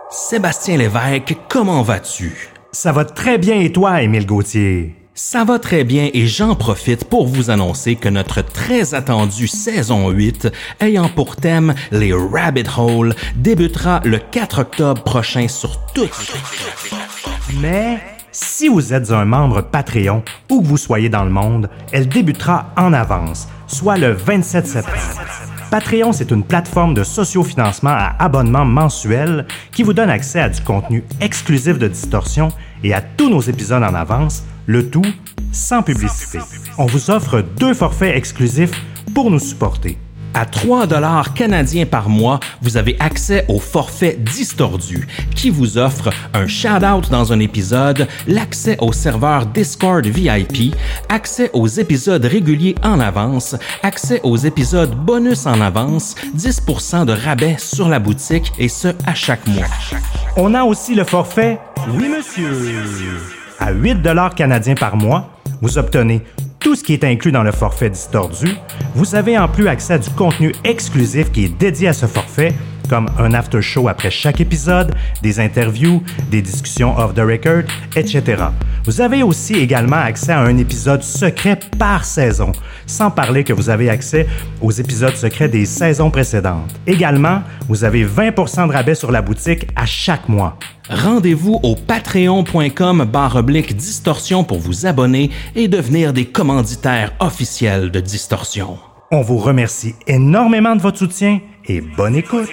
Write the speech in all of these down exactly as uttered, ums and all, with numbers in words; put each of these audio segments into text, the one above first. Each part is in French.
Sébastien Lévesque, comment vas-tu? Ça va très bien et toi, Émile Gauthier? Ça va très bien et j'en profite pour vous annoncer que notre très attendue saison huit, ayant pour thème les Rabbit Hole, débutera le quatre octobre prochain sur toutes les... Mais si vous êtes un membre Patreon, où que vous soyez dans le monde, elle débutera en avance, soit le vingt-sept septembre. Patreon, c'est une plateforme de sociofinancement à abonnement mensuel qui vous donne accès à du contenu exclusif de Distorsion et à tous nos épisodes en avance, le tout sans publicité. On vous offre deux forfaits exclusifs pour nous supporter. À trois dollars canadiens par mois, vous avez accès au forfait Distordu, qui vous offre un shout-out dans un épisode, l'accès au serveur Discord V I P, accès aux épisodes réguliers en avance, accès aux épisodes bonus en avance, dix pour cent de rabais sur la boutique, et ce, à chaque mois. On a aussi le forfait Oui Monsieur. À huit dollars canadiens par mois, vous obtenez tout ce qui est inclus dans le forfait Distordu. Vous avez en plus accès à du contenu exclusif qui est dédié à ce forfait, comme un after show après chaque épisode, des interviews, des discussions off the record, et cetera. Vous avez aussi également accès à un épisode secret par saison, sans parler que vous avez accès aux épisodes secrets des saisons précédentes. Également, vous avez vingt pour cent de rabais sur la boutique à chaque mois. Rendez-vous au patreon.com barre oblique distorsion pour vous abonner et devenir des commanditaires officiels de Distorsion. On vous remercie énormément de votre soutien et bonne écoute.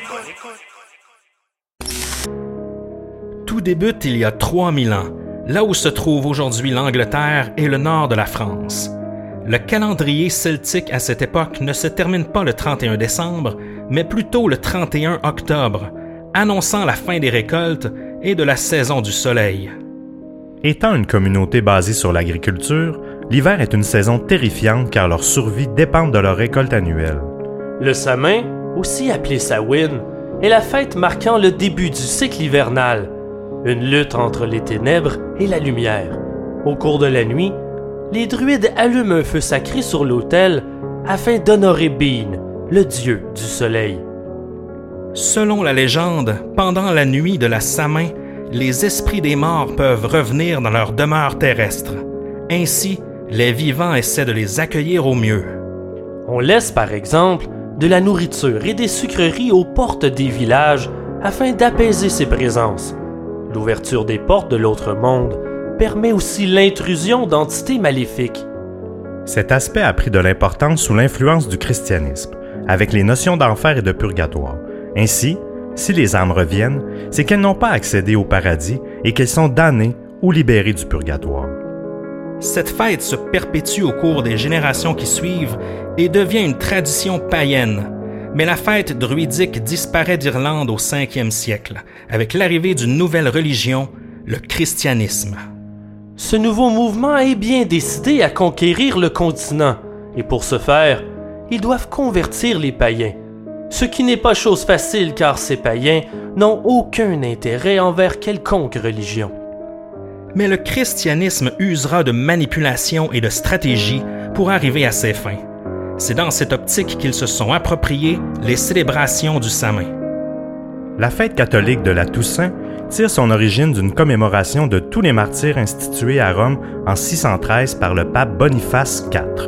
Tout débute il y a trois mille ans, là où se trouve aujourd'hui l'Angleterre et le nord de la France. Le calendrier celtique à cette époque ne se termine pas le trente et un décembre, mais plutôt le trente et un octobre, annonçant la fin des récoltes et de la saison du soleil. Étant une communauté basée sur l'agriculture, l'hiver est une saison terrifiante car leur survie dépend de leur récolte annuelle. Le Samin, aussi appelé Samhain, est la fête marquant le début du cycle hivernal, une lutte entre les ténèbres et la lumière. Au cours de la nuit, les druides allument un feu sacré sur l'autel afin d'honorer Bean, le dieu du soleil. Selon la légende, pendant la nuit de la Samin, les esprits des morts peuvent revenir dans leur demeure terrestre. Ainsi, les vivants essaient de les accueillir au mieux. On laisse par exemple de la nourriture et des sucreries aux portes des villages afin d'apaiser ces présences. L'ouverture des portes de l'autre monde permet aussi l'intrusion d'entités maléfiques. Cet aspect a pris de l'importance sous l'influence du christianisme, avec les notions d'enfer et de purgatoire. Ainsi, si les âmes reviennent, c'est qu'elles n'ont pas accédé au paradis et qu'elles sont damnées ou libérées du purgatoire. Cette fête se perpétue au cours des générations qui suivent et devient une tradition païenne. Mais la fête druidique disparaît d'Irlande au cinquième siècle, avec l'arrivée d'une nouvelle religion, le christianisme. Ce nouveau mouvement est bien décidé à conquérir le continent, et pour ce faire, ils doivent convertir les païens. Ce qui n'est pas chose facile car ces païens n'ont aucun intérêt envers quelconque religion. Mais le christianisme usera de manipulation et de stratégie pour arriver à ses fins. C'est dans cette optique qu'ils se sont appropriés les célébrations du Samin. La fête catholique de la Toussaint tire son origine d'une commémoration de tous les martyrs institués à Rome en six cent treize par le pape Boniface quatre.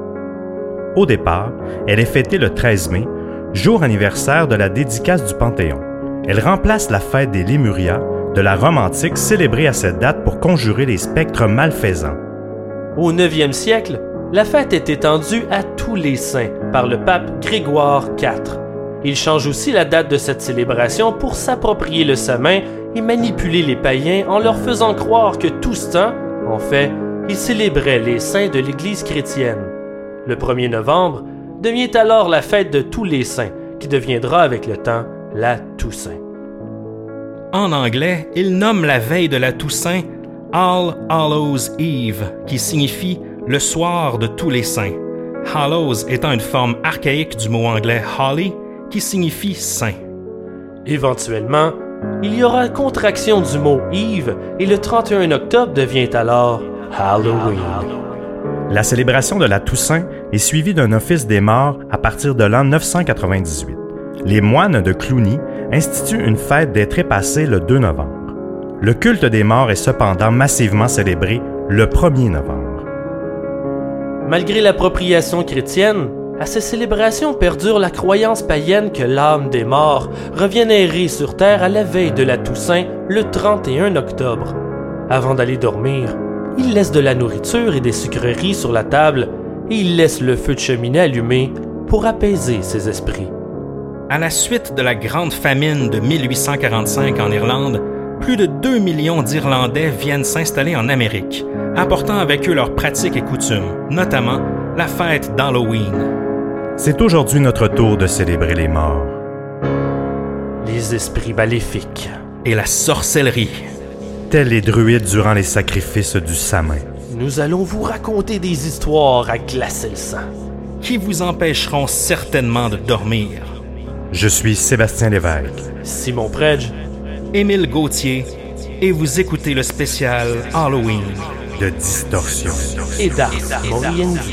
Au départ, elle est fêtée le treize mai, jour anniversaire de la dédicace du Panthéon. Elle remplace la fête des Lémurias de la Rome antique célébrée à cette date pour conjurer les spectres malfaisants. Au neuvième siècle, la fête est étendue à tous les saints par le pape Grégoire quatre. Il change aussi la date de cette célébration pour s'approprier le Samin et manipuler les païens en leur faisant croire que tout ce temps, en fait, il célébrait les saints de l'Église chrétienne. Le premier novembre devient alors la fête de tous les saints, qui deviendra avec le temps la Toussaint. En anglais, il nomme la veille de la Toussaint All Hallows Eve, qui signifie le soir de tous les saints. Hallows étant une forme archaïque du mot anglais holly, qui signifie saint. Éventuellement, il y aura contraction du mot Eve et le trente et un octobre devient alors Halloween. La célébration de la Toussaint est suivie d'un office des morts à partir de l'an neuf cent quatre-vingt-dix-huit. Les moines de Cluny institue une fête des trépassés le deux novembre. Le culte des morts est cependant massivement célébré le premier novembre. Malgré l'appropriation chrétienne, à ces célébrations perdure la croyance païenne que l'âme des morts revient errer sur terre à la veille de la Toussaint, le trente et un octobre. Avant d'aller dormir, il laisse de la nourriture et des sucreries sur la table et il laisse le feu de cheminée allumé pour apaiser ses esprits. À la suite de la grande famine de mille huit cent quarante-cinq en Irlande, plus de deux millions d'Irlandais viennent s'installer en Amérique, apportant avec eux leurs pratiques et coutumes, notamment la fête d'Halloween. C'est aujourd'hui notre tour de célébrer les morts. Les esprits maléfiques. Et la sorcellerie. Tels les druides durant les sacrifices du Samin. Nous allons vous raconter des histoires à glacer le sang. Qui vous empêcheront certainement de dormir. Je suis Sébastien Lévesque. Simon Predge. Émile Gauthier. Et vous écoutez le spécial Halloween de Distorsion. Et d'Ars Moriendi.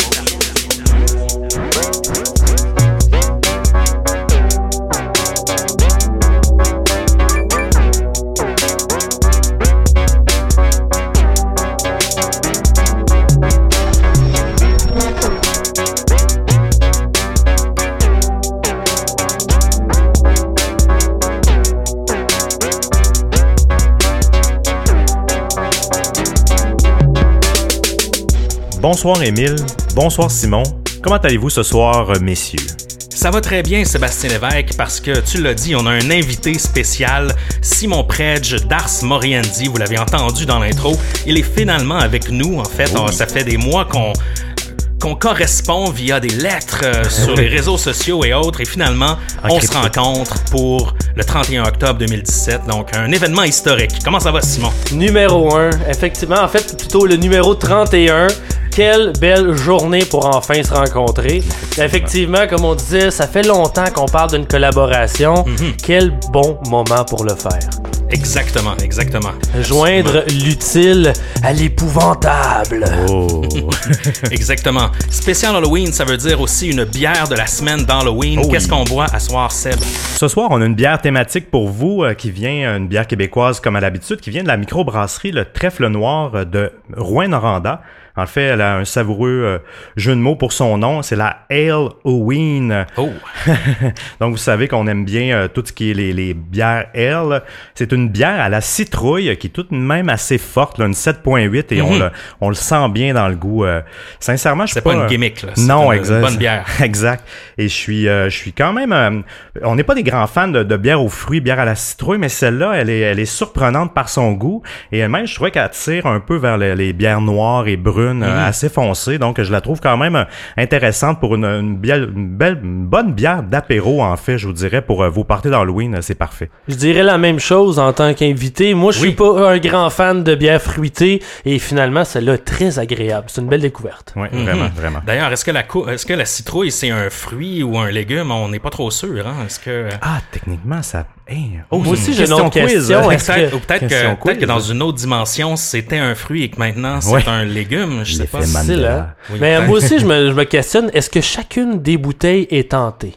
Bonsoir Émile, bonsoir Simon. Comment allez-vous ce soir, messieurs? Ça va très bien, Sébastien Lévesque, parce que, tu l'as dit, on a un invité spécial, Simon Predge d'Ars Moriendi, vous l'avez entendu dans l'intro. Il est finalement avec nous, en fait, oui. Ça fait des mois qu'on... qu'on correspond via des lettres euh, sur les réseaux sociaux et autres, et finalement, en on crypto. se rencontre pour le trente et un octobre deux mille dix-sept, donc un événement historique. Comment ça va, Simon? Numéro un, effectivement, en fait, plutôt le numéro trente et un. Quelle belle journée pour enfin se rencontrer. Effectivement, comme on disait, ça fait longtemps qu'on parle d'une collaboration. Mm-hmm. Quel bon moment pour le faire. Exactement, exactement. Joindre l'utile à l'épouvantable. Oh. Exactement. Spécial Halloween, ça veut dire aussi une bière de la semaine d'Halloween. Oh, Qu'est-ce oui. qu'on boit à soir, Seb? Ce soir, on a une bière thématique pour vous euh, qui vient, une bière québécoise comme à l'habitude, qui vient de la microbrasserie Le Trèfle Noir de Rouyn-Noranda. En fait, elle a un savoureux euh, jeu de mots pour son nom, c'est la Ale-Oween. Oh! Donc, vous savez qu'on aime bien euh, tout ce qui est les, les bières ale. C'est une bière à la citrouille qui est tout de même assez forte, là, une sept virgule huit, et mm-hmm. on, le, on le sent bien dans le goût. Euh, sincèrement, je suis pas... C'est pas une gimmick, là. C'est non, une, exact. une bonne bière. Exact. Et je suis, euh, je suis quand même... Euh, on n'est pas des grands fans de, de bière aux fruits, bière à la citrouille, mais celle-là, elle est, elle est surprenante par son goût. Et elle-même, je trouvais qu'elle tire un peu vers les, les bières noires et brunes, Mmh. Euh, assez foncée, donc je la trouve quand même euh, intéressante pour une, une, bière, une belle, une bonne bière d'apéro, en fait, je vous dirais, pour euh, vos parties d'Halloween, euh, c'est parfait. Je dirais la même chose en tant qu'invité. Moi, je oui. suis pas un grand fan de bière fruitée, et finalement, celle-là est très agréable. C'est une belle découverte. Oui, mmh. vraiment, vraiment. D'ailleurs, est-ce que la cou- est-ce que la citrouille, c'est un fruit ou un légume? On n'est pas trop sûr, hein? Est-ce que... Ah, techniquement, ça... Hey, oh, moi aussi, j'ai une autre question. Est-ce que... Ou peut-être, que, peut-être que dans une autre dimension, c'était un fruit et que maintenant, c'est ouais. un légume. Je sais pas. C'est là. Oui, mais moi aussi, je me, je me questionne, est-ce que chacune des bouteilles est tentée?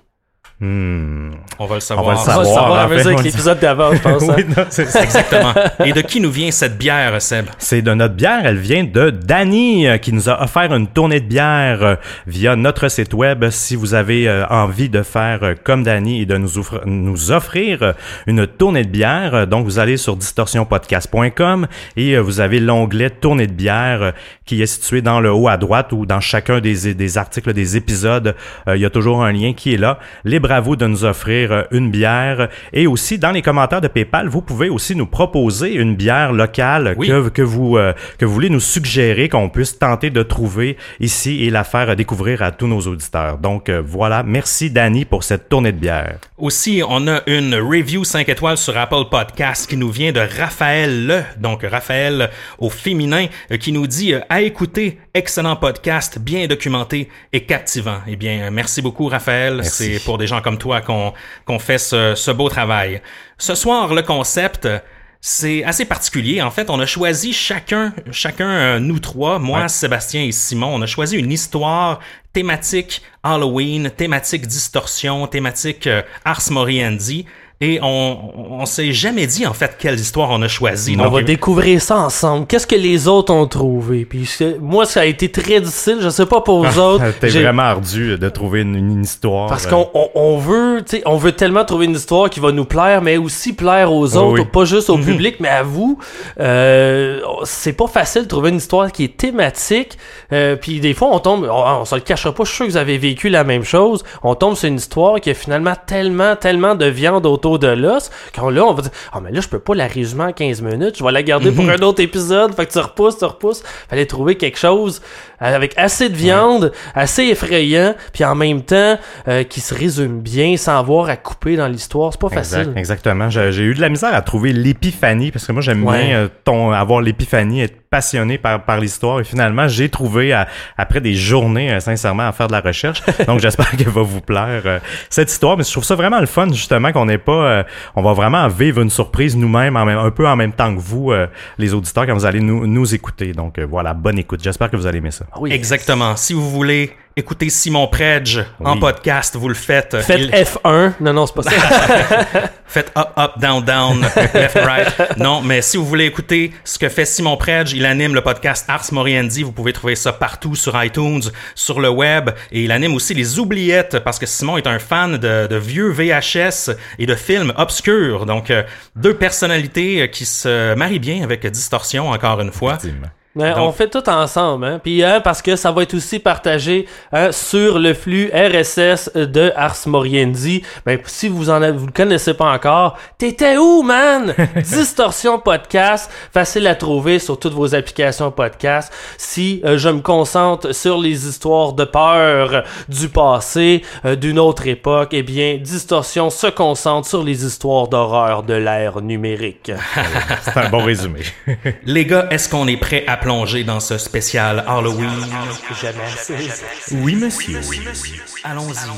Hmm. On va le savoir. On va le savoir, on va le savoir en fait, avec l'épisode d'avant, je pense. Oui, non, c'est ça. Exactement. Et de qui nous vient cette bière, Seb? C'est de notre bière. Elle vient de Danny, qui nous a offert une tournée de bière via notre site web. Si vous avez envie de faire comme Danny et de nous, offre, nous offrir une tournée de bière, donc vous allez sur distorsion podcast point com et vous avez l'onglet tournée de bière qui est situé dans le haut à droite ou dans chacun des, des articles des épisodes. Il y a toujours un lien qui est là. Libre à vous de nous offrir une bière. Et aussi, dans les commentaires de PayPal, vous pouvez aussi nous proposer une bière locale oui. que, que, vous, euh, que vous voulez nous suggérer, qu'on puisse tenter de trouver ici et la faire découvrir à tous nos auditeurs. Donc euh, voilà, merci Danny pour cette tournée de bière. Aussi, on a une review cinq étoiles sur Apple Podcast qui nous vient de Raphaël Le, donc Raphaël au féminin, euh, qui nous dit euh, « À écouter, excellent podcast, bien documenté et captivant. » Eh bien, merci beaucoup Raphaël, merci. C'est pour des gens comme toi qu'on, qu'on fait ce, ce beau travail. Ce soir, le concept, c'est assez particulier. En fait, on a choisi chacun, chacun euh, nous trois, moi, ouais. Sébastien et Simon, on a choisi une histoire thématique Halloween, thématique distorsion, thématique euh, Ars Moriendi. Et on, on s'est jamais dit, en fait, quelle histoire on a choisi. On Donc, va découvrir ça ensemble. Qu'est-ce que les autres ont trouvé? Puis moi, ça a été très difficile. Je sais pas pour vous autres. C'était J'ai... vraiment ardu de trouver une, une histoire. Parce qu'on on, on veut, tu sais, on veut tellement trouver une histoire qui va nous plaire, mais aussi plaire aux autres, oui. pas juste au Mm-hmm. public, mais à vous. Euh, c'est pas facile de trouver une histoire qui est thématique. Euh, puis des fois, on tombe, on, on se le cachera pas. Je suis sûr que vous avez vécu la même chose. On tombe sur une histoire qui a finalement tellement, tellement de viande autour de l'os, quand là, on va dire, ah, oh, mais là, je peux pas la résumer en quinze minutes, je vais la garder mm-hmm. pour un autre épisode, fait que tu repousses, tu repousses. Fallait trouver quelque chose avec assez de viande, ouais. assez effrayant, puis en même temps, euh, qui se résume bien, sans avoir à couper dans l'histoire. C'est pas exact, facile. Exactement. J'ai, j'ai eu de la misère à trouver l'épiphanie, parce que moi, j'aime ouais. bien euh, ton, avoir l'épiphanie, être passionné par, par l'histoire, et finalement, j'ai trouvé, à, après des journées, euh, sincèrement, à faire de la recherche. Donc, j'espère qu'elle va vous plaire, euh, cette histoire. Mais je trouve ça vraiment le fun, justement, qu'on n'ait pas Euh, on va vraiment vivre une surprise nous-mêmes, en même, un peu en même temps que vous, euh, les auditeurs, quand vous allez nous, nous écouter. Donc euh, voilà, bonne écoute. J'espère que vous allez aimer ça. Oui. Exactement. Si vous voulez écouter Simon Predge oui. en podcast, vous le faites. Faites Il... F un. Non, non, c'est pas ça. Faites up, up, down, down, left, right. Non, mais si vous voulez écouter ce que fait Simon Predge, il anime le podcast Ars Moriendi. Vous pouvez trouver ça partout sur iTunes, sur le web. Et il anime aussi les Oubliettes parce que Simon est un fan de, de vieux V H S et de films obscurs. Donc, euh, deux personnalités qui se marient bien avec Distorsion, encore une fois. Effectivement. Ouais, Donc, on fait tout ensemble, hein. Puis hein, parce que ça va être aussi partagé hein, sur le flux R S S de Ars Moriendi. Ben si vous en avez, vous le connaissez pas encore, t'étais où, man? Distorsion Podcast, facile à trouver sur toutes vos applications podcast. Si euh, je me concentre sur les histoires de peur du passé, euh, d'une autre époque, eh bien Distorsion se concentre sur les histoires d'horreur de l'ère numérique. C'est un bon résumé. Les gars, est-ce qu'on est prêt à plonger dans ce spécial Halloween? Jamais. Oui, monsieur. Oui, monsieur. Allons-y.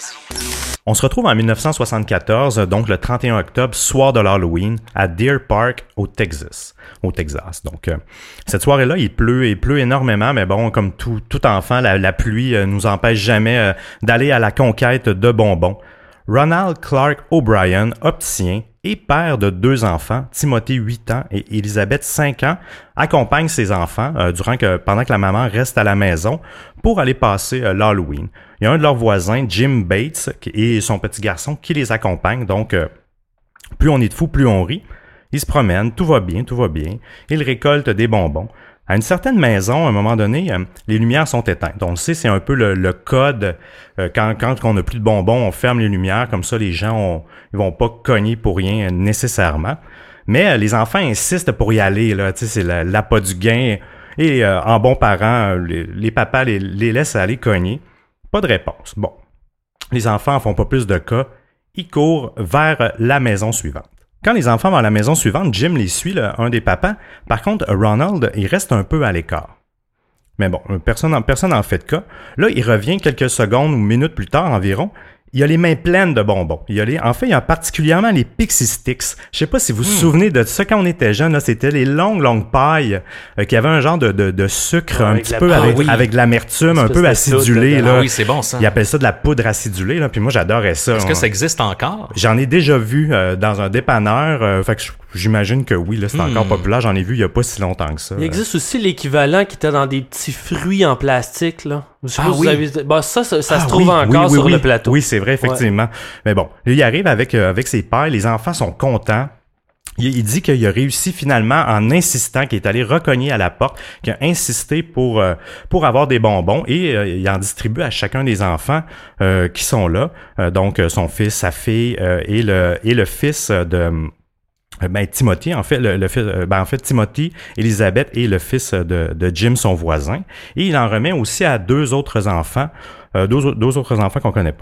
On se retrouve en dix-neuf cent soixante-quatorze, donc le trente et un octobre, soir de l'Halloween, à Deer Park, au Texas. Au Texas. Donc, euh, cette soirée-là, il pleut, il pleut énormément, mais bon, comme tout, tout enfant, la, la pluie euh, nous empêche jamais euh, d'aller à la conquête de bonbons. Ronald Clark O'Brien, opticien et père de deux enfants, Timothy, huit ans, et Elizabeth, cinq ans, accompagne ses enfants euh, durant que, pendant que la maman reste à la maison pour aller passer euh, l'Halloween. Il y a un de leurs voisins, Jim Bates, qui, et son petit garçon qui les accompagnent. Donc, euh, plus on est de fous, plus on rit. Ils se promènent, tout va bien, tout va bien. Ils récoltent des bonbons. À une certaine maison, à un moment donné, euh, les lumières sont éteintes. On le sait, c'est un peu le, le code. Euh, quand, quand on n'a plus de bonbons, on ferme les lumières. Comme ça, les gens on, ils vont pas cogner pour rien euh, nécessairement. Mais euh, les enfants insistent pour y aller. Là, tu sais, c'est la, l'appât du gain. Et euh, en bons parents, les, les papas les, les laissent aller cogner. Pas de réponse. Bon, les enfants en font pas plus de cas. Ils courent vers la maison suivante. Quand les enfants vont à la maison suivante, Jim les suit, là, un des papas. Par contre, Ronald, il reste un peu à l'écart. Mais bon, personne en, personne en fait de cas. Là, il revient quelques secondes ou minutes plus tard environ. Il a les mains pleines de bonbons. Il a les, en fait, il y a particulièrement les Pixie Sticks. Je sais pas si vous vous hmm. souvenez de ça quand on était jeune. Là, c'était les longues, longues pailles euh, qui avaient un genre de, de, de sucre ouais, un petit peu avec, oui. avec de l'amertume, un peu acidulé. De... Là. Ah oui, c'est bon ça. Ils appellent ça de la poudre acidulée. Là, puis moi, j'adorais ça. Est-ce que ça existe encore? J'en ai déjà vu euh, dans un dépanneur. Euh, fait que j'imagine que oui, là, c'est hmm. encore populaire. J'en ai vu il y a pas si longtemps que ça. Il existe aussi l'équivalent qui était dans des petits fruits en plastique, là. Je sais ah pas si oui. vous avez... bon, ça, ça, ça ah, se trouve oui, encore oui, oui, sur oui. le plateau. Oui, c'est vrai, effectivement. Ouais. Mais bon, il arrive avec, euh, avec ses pères. Les enfants sont contents. Il, il dit qu'il a réussi finalement en insistant, qu'il est allé recogner à la porte, qu'il a insisté pour euh, pour avoir des bonbons et euh, il en distribue à chacun des enfants euh, qui sont là. Euh, donc, son fils, sa fille euh, et le et le fils de... Ben, Timothy, en fait, le, le fils, ben, en fait, Timothy, Elizabeth et le fils de, de Jim, son voisin. Et il en remet aussi à deux autres enfants, euh, deux, deux autres enfants qu'on connaît pas.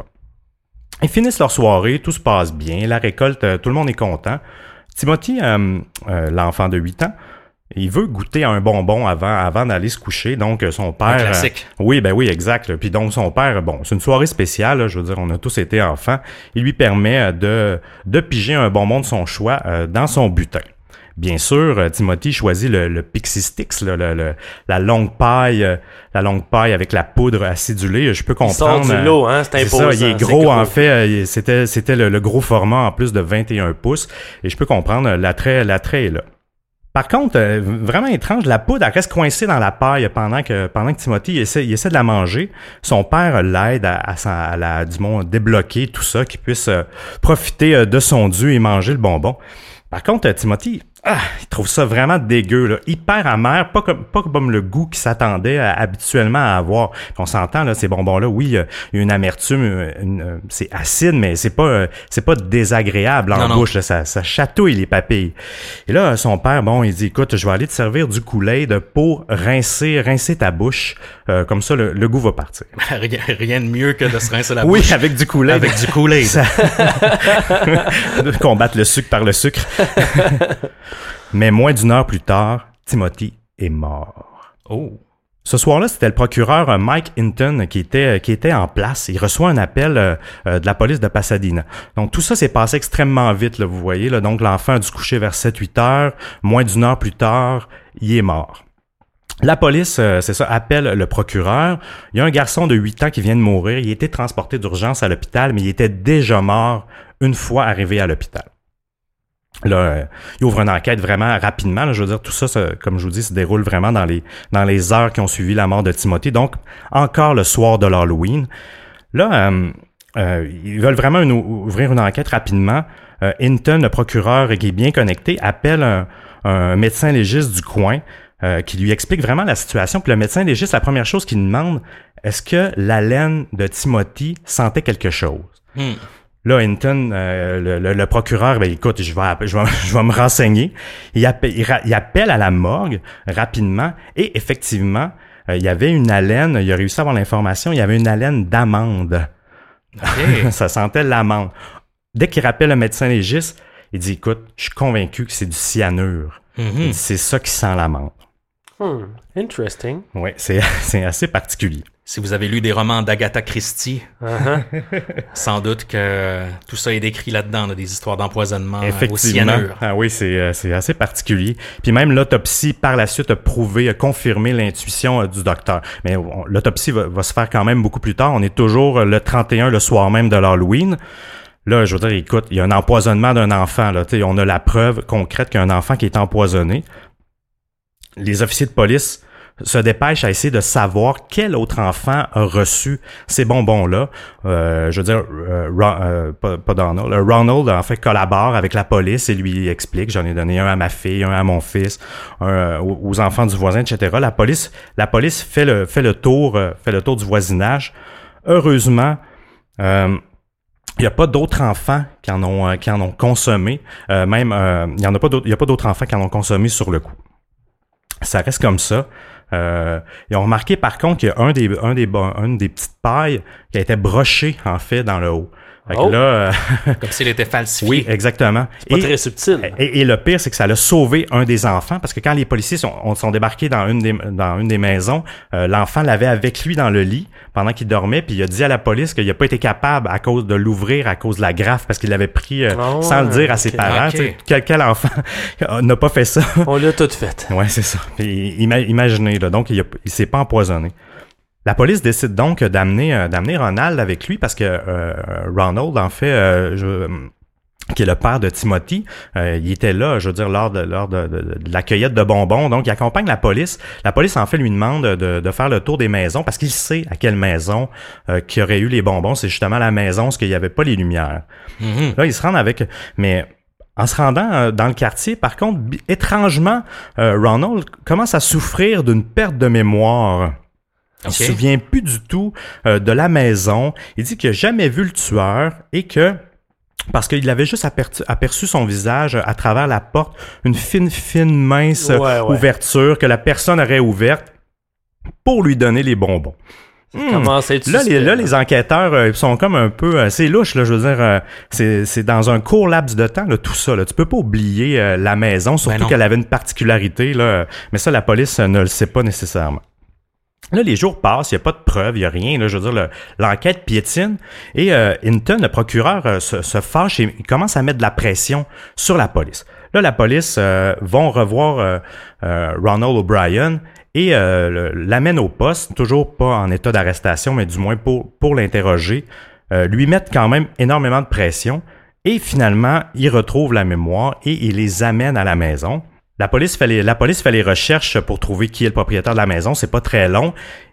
Ils finissent leur soirée, tout se passe bien, la récolte, euh, tout le monde est content. Timothy, euh, euh, l'enfant de huit ans, il veut goûter un bonbon avant avant d'aller se coucher. Donc, son père... Un classique. Euh, oui, ben oui, exact. Puis donc, son père, bon, c'est une soirée spéciale, là, je veux dire, on a tous été enfants. Il lui permet de, de piger un bonbon de son choix euh, dans son butin. Bien sûr, euh, Timothy choisit le, le Pixie Sticks, là, le, le, la longue paille, euh, la longue paille avec la poudre acidulée. Je peux comprendre. Il sort du lot, hein, c'est imposant. C'est ça, il est gros, gros. En fait, euh, c'était, c'était le, le gros format en plus de vingt et un pouces. Et je peux comprendre, l'attrait, l'attrait est là. Par contre, euh, vraiment étrange, la poudre, elle reste coincée dans la paille pendant que pendant que Timothy il essaie, il essaie de la manger. Son père l'aide à, à, à, à la, du moins, débloquer tout ça, qu'il puisse euh, profiter euh, de son dû et manger le bonbon. Par contre, euh, Timothy, ah, il trouve ça vraiment dégueu, là, hyper amer, pas comme pas comme le goût qu'il s'attendait à, habituellement à avoir. Puis on s'entend là, ces bonbons-là, oui, il y a une amertume, une, une, c'est acide, mais c'est pas c'est pas désagréable en non, bouche, non. Là, ça, ça chatouille les papilles. Et là, son père, bon, il dit, écoute, je vais aller te servir du Kool-Aid pour rincer rincer ta bouche, euh, comme ça le, le goût va partir. Rien, rien de mieux que de se rincer la oui, bouche. Oui, avec du Kool-Aid. Avec du Kool-Aid. Ça... de combattre le sucre par le sucre. Mais moins d'une heure plus tard, Timothy est mort. Oh. Ce soir-là, c'était le procureur Mike Hinton qui était qui était en place. Il reçoit un appel euh, de la police de Pasadena. Donc tout ça s'est passé extrêmement vite, là, vous voyez. Là. Donc l'enfant a dû se coucher vers sept huit heures. Moins d'une heure plus tard, il est mort. La police, euh, c'est ça, appelle le procureur. Il y a un garçon de huit ans qui vient de mourir. Il a été transporté d'urgence à l'hôpital, mais il était déjà mort une fois arrivé à l'hôpital. Là, euh, il ouvre une enquête vraiment rapidement. Là, je veux dire, tout ça, ça, comme je vous dis, se déroule vraiment dans les dans les heures qui ont suivi la mort de Timothy. Donc, encore le soir de l'Halloween. Là, euh, euh, ils veulent vraiment une, ouvrir une enquête rapidement. Euh, Hinton, le procureur qui est bien connecté, appelle un, un médecin légiste du coin euh, qui lui explique vraiment la situation. Puis le médecin légiste, la première chose qu'il demande, est-ce que la laine de Timothy sentait quelque chose? Hmm. Là, Hinton, euh, le, le, le procureur, ben écoute, je vais, je vais, je vais me renseigner. Il appelle, il, il appelle à la morgue rapidement et effectivement, euh, il y avait une haleine. Il a réussi à avoir l'information. Il y avait une haleine d'amande. Okay. Ça sentait l'amande. Dès qu'il rappelle le médecin légiste, il dit, écoute, je suis convaincu que c'est du cyanure. Mm-hmm. Il dit, c'est ça qui sent l'amande. Hmm, interesting. Oui, c'est, c'est assez particulier. Si vous avez lu des romans d'Agatha Christie, uh-huh. sans doute que tout ça est décrit là-dedans, là, des histoires d'empoisonnement au cyanure. Ah oui, c'est, c'est assez particulier. Puis même l'autopsie, par la suite, a prouvé, a confirmé l'intuition euh, du docteur. Mais on, l'autopsie va, va se faire quand même beaucoup plus tard. On est toujours le trente et un, le soir même de l'Halloween. Là, je veux dire, écoute, il y a un empoisonnement d'un enfant. Là, on a la preuve concrète qu'il y a un enfant qui est empoisonné. Les officiers de police se dépêche à essayer de savoir quel autre enfant a reçu ces bonbons-là. Euh, je veux dire, euh, Ron, euh, pas, pas Donald, euh, Ronald, en fait, collabore avec la police et lui explique, j'en ai donné un à ma fille, un à mon fils, un euh, aux enfants du voisin, et cetera. La police, la police fait le, fait le tour, euh, fait le tour du voisinage. Heureusement, euh, il n'y a pas d'autres enfants qui en ont, euh, qui en ont consommé. Euh, même, euh, il y en a pas d'autres, il y a pas d'autres enfants qui en ont consommé sur le coup. Ça reste comme ça. Euh, ils ont remarqué par contre qu'il y a un des, un des, une des petites pailles qui a été brochée en fait dans le haut. Fait que oh. là, euh, comme s'il était falsifié. Oui, exactement. C'est pas et, très subtil. Et, et le pire, c'est que ça a sauvé un des enfants parce que quand les policiers sont, sont débarqués dans une des, dans une des maisons, euh, l'enfant l'avait avec lui dans le lit pendant qu'il dormait, puis il a dit à la police qu'il n'a pas été capable à cause de l'ouvrir à cause de la graffe parce qu'il l'avait pris euh, oh, sans le dire à ses okay. parents. Okay. Quel, quel enfant n'a pas fait ça? On l'a tout fait. Ouais, c'est ça. Puis, imaginez là, donc il, a, il s'est pas empoisonné. La police décide donc d'amener euh, d'amener Ronald avec lui parce que euh, Ronald, en fait, euh, je, qui est le père de Timothy, euh, il était là, je veux dire, lors de lors de, de, de la cueillette de bonbons. Donc, il accompagne la police. La police, en fait, lui demande de, de faire le tour des maisons parce qu'il sait à quelle maison euh, qu'il y aurait eu les bonbons. C'est justement la maison parce qu'il n'y avait pas les lumières. Mm-hmm. Là, ils se rendent avec... mais en se rendant euh, dans le quartier, par contre, b- étrangement, euh, Ronald commence à souffrir d'une perte de mémoire. Il okay. se souvient plus du tout euh, de la maison. Il dit qu'il n'a jamais vu le tueur et que, parce qu'il avait juste aperçu, aperçu son visage à travers la porte, une fine, fine, mince ouais, ouais. ouverture que la personne aurait ouverte pour lui donner les bonbons. Mmh. Là, les, là, les enquêteurs euh, sont comme un peu... Euh, c'est louche, là, je veux dire, euh, c'est, c'est dans un court laps de temps, là, tout ça. Là. Tu peux pas oublier euh, la maison, surtout ben qu'elle avait une particularité, là, mais ça, la police euh, ne le sait pas nécessairement. Là, les jours passent, il n'y a pas de preuves, il n'y a rien. Là, je veux dire, le, l'enquête piétine. Et euh, Hinton, le procureur, euh, se, se fâche et il commence à mettre de la pression sur la police. Là, la police euh, vont revoir euh, euh, Ronald O'Brien et euh, le, l'amène au poste, toujours pas en état d'arrestation, mais du moins pour, pour l'interroger, euh, lui mettent quand même énormément de pression et finalement, il retrouve la mémoire et il les amène à la maison. La police fait les, la police fait les recherches pour trouver qui est le propriétaire de la maison, c'est pas très long.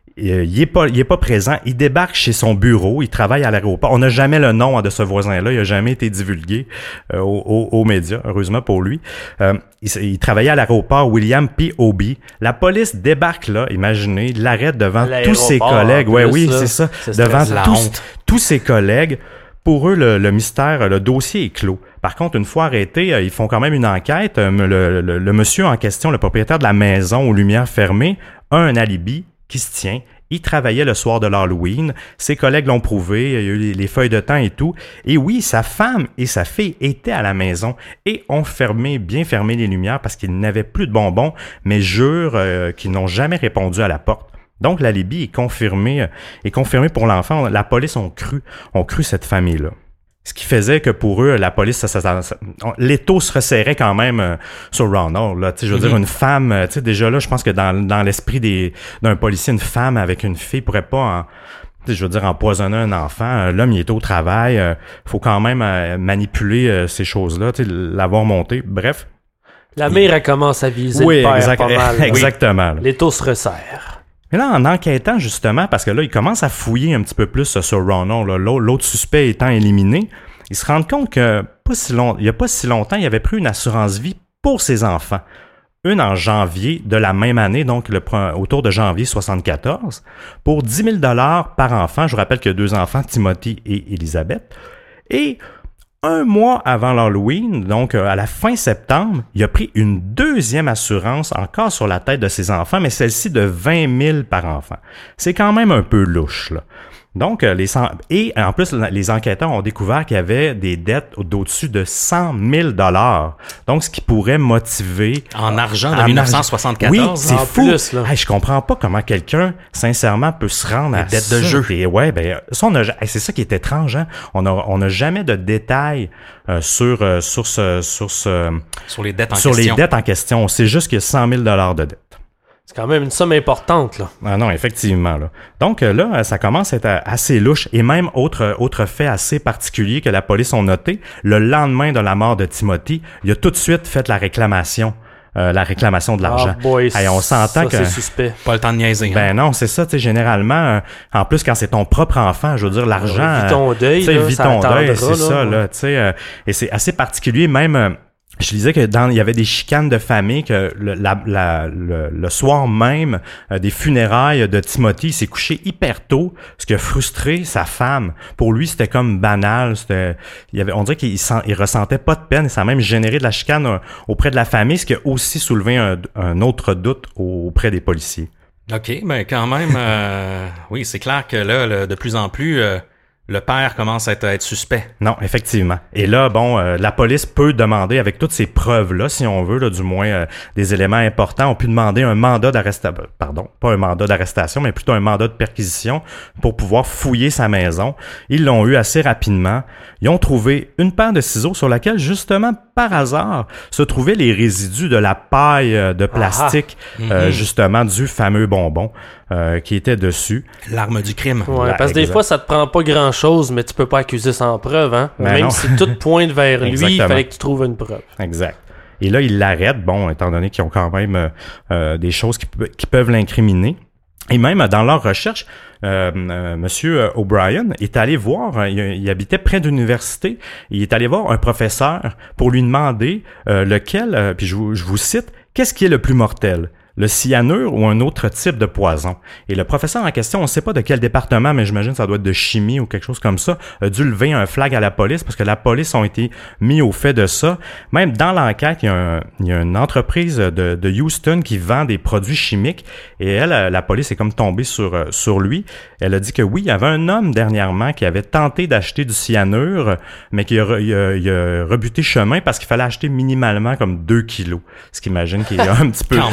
Il est pas, il est pas présent. Il débarque chez son bureau. Il travaille à l'aéroport. On n'a jamais le nom de ce voisin-là. Il a jamais été divulgué euh, aux, aux, aux médias, heureusement pour lui. Euh, il, il travaillait à l'aéroport William P. Obi. La police débarque là. Imaginez, l'arrête devant tous ses collègues. Ouais, oui, là, c'est ça. C'est devant tous, tous ses collègues. Pour eux, le, le mystère, le dossier est clos. Par contre, une fois arrêtés, ils font quand même une enquête. Le, le, le monsieur en question, le propriétaire de la maison aux lumières fermées, a un alibi qui se tient. Il travaillait le soir de l'Halloween. Ses collègues l'ont prouvé. Il y a eu les, les feuilles de temps et tout. Et oui, sa femme et sa fille étaient à la maison et ont fermé, bien fermé les lumières parce qu'ils n'avaient plus de bonbons, mais jurent euh, qu'ils n'ont jamais répondu à la porte. Donc, l'alibi est confirmé, est confirmé pour l'enfant. La police ont cru, ont cru cette famille-là. Ce qui faisait que pour eux, la police, ça, ça, ça, ça, l'étau se resserrait quand même euh, sur Ronald. Là. Je veux mm-hmm. dire, une femme, tu sais, déjà là, je pense que dans, dans l'esprit des, d'un policier, une femme avec une fille pourrait pas, en, je veux dire, empoisonner un enfant. L'homme, il est au travail. Euh, faut quand même euh, manipuler euh, ces choses-là, l'avoir monté. Bref. La mère, elle commence à viser oui, le père exact, pas mal. Exactement. Oui. L'étau se resserre. Mais là, en enquêtant justement, parce que là, ils commencent à fouiller un petit peu plus sur Ronald, là, l'autre suspect étant éliminé, ils se rendent compte que pas si long, il n'y a pas si longtemps, il avait pris une assurance vie pour ses enfants. Une en janvier de la même année, donc le, autour de janvier soixante-quatorze, pour dix mille dollars par enfant. Je vous rappelle qu'il y a deux enfants, Timothy et Elizabeth. Et un mois avant l'Halloween, donc à la fin septembre, il a pris une deuxième assurance encore sur la tête de ses enfants, mais celle-ci de vingt mille par enfant. C'est quand même un peu louche, là. Donc, les et en plus, les enquêteurs ont découvert qu'il y avait des dettes d'au-dessus de cent mille dollars. Donc, ce qui pourrait motiver... En argent de en dix-neuf cent soixante-quatorze. Oui, c'est en fou. Plus, là. Hey, je comprends pas comment quelqu'un, sincèrement, peut se rendre à des dettes ça. de jeu. Et ouais, ben, ça, on a, c'est ça qui est étrange, hein. On a, on a jamais de détails euh, sur, euh, sur ce, sur ce, sur les dettes en sur question. les dettes en question. C'est juste qu'il y a cent mille dollars de dettes. C'est quand même une somme importante, là. Ah non, effectivement, là. Donc là, ça commence à être assez louche. Et même autre, autre fait assez particulier que la police ont noté, le lendemain de la mort de Timothy, il a tout de suite fait la réclamation. Euh, la réclamation de l'argent. Ah boy, hey, on s'entend ça, que c'est suspect. Pas le temps de niaiser. Ben hein. non, c'est ça, tu sais, généralement, euh, en plus quand c'est ton propre enfant, je veux dire, l'argent... Vis ton deuil, là, vis ton deuil, c'est là, ça, ouais. là, tu sais, euh, et c'est assez particulier, même... Euh, je disais que dans il y avait des chicanes de famille que le, la, la, le, le soir même euh, des funérailles de Timothy, il s'est couché hyper tôt, ce qui a frustré sa femme. Pour lui, c'était comme banal. C'était, il y avait, on dirait qu'il sent, il ressentait pas de peine et ça a même généré de la chicane euh, auprès de la famille, ce qui a aussi soulevé un, un autre doute auprès des policiers. OK, mais quand même, euh, oui, c'est clair que là, là de plus en plus... Euh... Le père commence à être, à être suspect. Non, effectivement. Et là, bon, euh, la police peut demander, avec toutes ces preuves-là, si on veut, là, du moins euh, des éléments importants, on peut demander un mandat d'arrestation, pardon, pas un mandat d'arrestation, mais plutôt un mandat de perquisition pour pouvoir fouiller sa maison. Ils l'ont eu assez rapidement. Ils ont trouvé une paire de ciseaux sur laquelle, justement, par hasard, se trouvaient les résidus de la paille de plastique, ah, euh, mm-hmm. justement, du fameux bonbon euh, qui était dessus. L'arme du crime. Ouais, La, parce que des fois, ça te prend pas grand-chose, mais tu peux pas accuser sans preuve, hein? Ben Même non. si tout pointe vers lui, il fallait que tu trouves une preuve. Exact. Et là, ils l'arrêtent, bon, étant donné qu'ils ont quand même euh, euh, des choses qui, pe- qui peuvent l'incriminer. Et même dans leur recherche, euh, euh, Monsieur O'Brien est allé voir, euh, il, il habitait près d'une université, il est allé voir un professeur pour lui demander euh, lequel, euh, puis je vous, je vous cite, qu'est-ce qui est le plus mortel? Le cyanure ou un autre type de poison. Et le professeur en question, on ne sait pas de quel département, mais j'imagine que ça doit être de chimie ou quelque chose comme ça, a dû lever un flag à la police parce que la police ont été mis au fait de ça. Même dans l'enquête, il y a, un, il y a une entreprise de, de Houston qui vend des produits chimiques et elle, la police est comme tombée sur, sur lui. Elle a dit que oui, il y avait un homme dernièrement qui avait tenté d'acheter du cyanure, mais qui a, il a, il a rebuté chemin parce qu'il fallait acheter minimalement comme deux kilos. Ce qui imagine qu'il est un petit peu trop... Euh,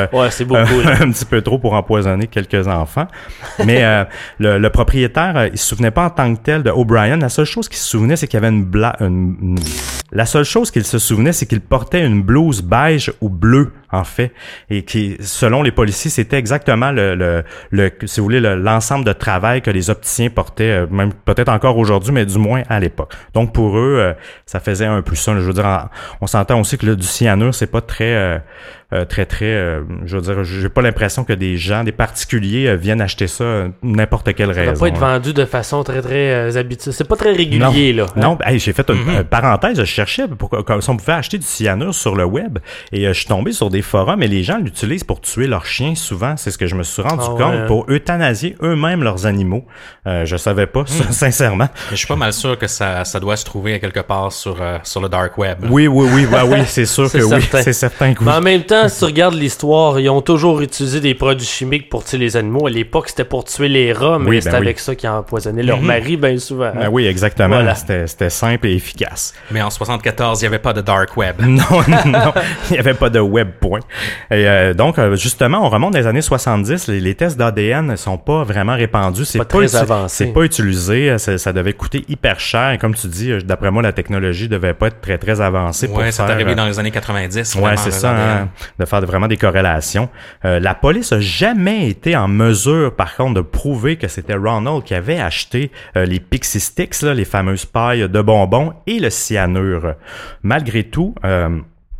ouais, c'est beaucoup, euh, un petit peu trop pour empoisonner quelques enfants. Mais euh, le, le propriétaire, euh, il se souvenait pas en tant que tel de O'Brien. La seule chose qu'il se souvenait, c'est qu'il y avait une bla... Une, une... La seule chose qu'il se souvenait, c'est qu'il portait une blouse beige ou bleue, en fait, et qui, selon les policiers, c'était exactement le, le, le si vous voulez, le, l'ensemble de travail que les opticiens portaient, même peut-être encore aujourd'hui, mais du moins à l'époque. Donc pour eux, euh, ça faisait un peu ça. Je veux dire, on s'entend aussi que là, du cyanure, c'est pas très, euh, euh, très, très, euh, je veux dire, j'ai pas l'impression que des gens, des particuliers euh, viennent acheter ça euh, n'importe quelle ça raison. Ça va pas être là. vendu de façon très, très euh, habituelle. C'est pas très régulier, non, là. Non, hein? hey, j'ai fait une mm-hmm. parenthèse, je cherchais pour, si on pouvait acheter du cyanure sur le web, et euh, je suis tombé sur des forums, et les gens l'utilisent pour tuer leurs chiens souvent. C'est ce que je me suis rendu oh, compte, ouais. pour euthanasier eux-mêmes leurs animaux. Euh, je savais pas, ça, mm. sincèrement. Mais je suis pas mal sûr que ça, ça doit se trouver quelque part sur, euh, sur le dark web. Oui, oui, oui, bah, oui, c'est sûr c'est que certain. oui, c'est certain que oui. Mais en même temps, si tu regardes l'histoire, ils ont toujours utilisé des produits chimiques pour tuer les animaux. À l'époque, c'était pour tuer les rats, mais oui, c'était ben avec oui. ça qu'ils empoisonnaient leur mm-hmm. mari bien souvent. Ben hein? oui, exactement. Voilà. C'était, c'était simple et efficace. Mais en soixante-quatorze, il n'y avait pas de dark web. Non, non, il n'y avait pas de web, point. Et euh, donc, justement, on remonte des années soixante-dix, les, les tests d'A D N ne sont pas vraiment répandus. C'est pas, pas, très uti- avancé. c'est pas utilisé, ça, ça devait coûter hyper cher. Et comme tu dis, d'après moi, la technologie devait pas être très, très avancée pour ouais, ça faire... c'est arrivé dans les années quatre-vingt-dix. Ouais, c'est ça, hein, de faire vraiment des corrélations. Euh, la police a jamais été en mesure, par contre, de prouver que c'était Ronald qui avait acheté euh, les Pixie Sticks, là, les fameuses pailles de bonbons, et le cyanure. Malgré tout, euh,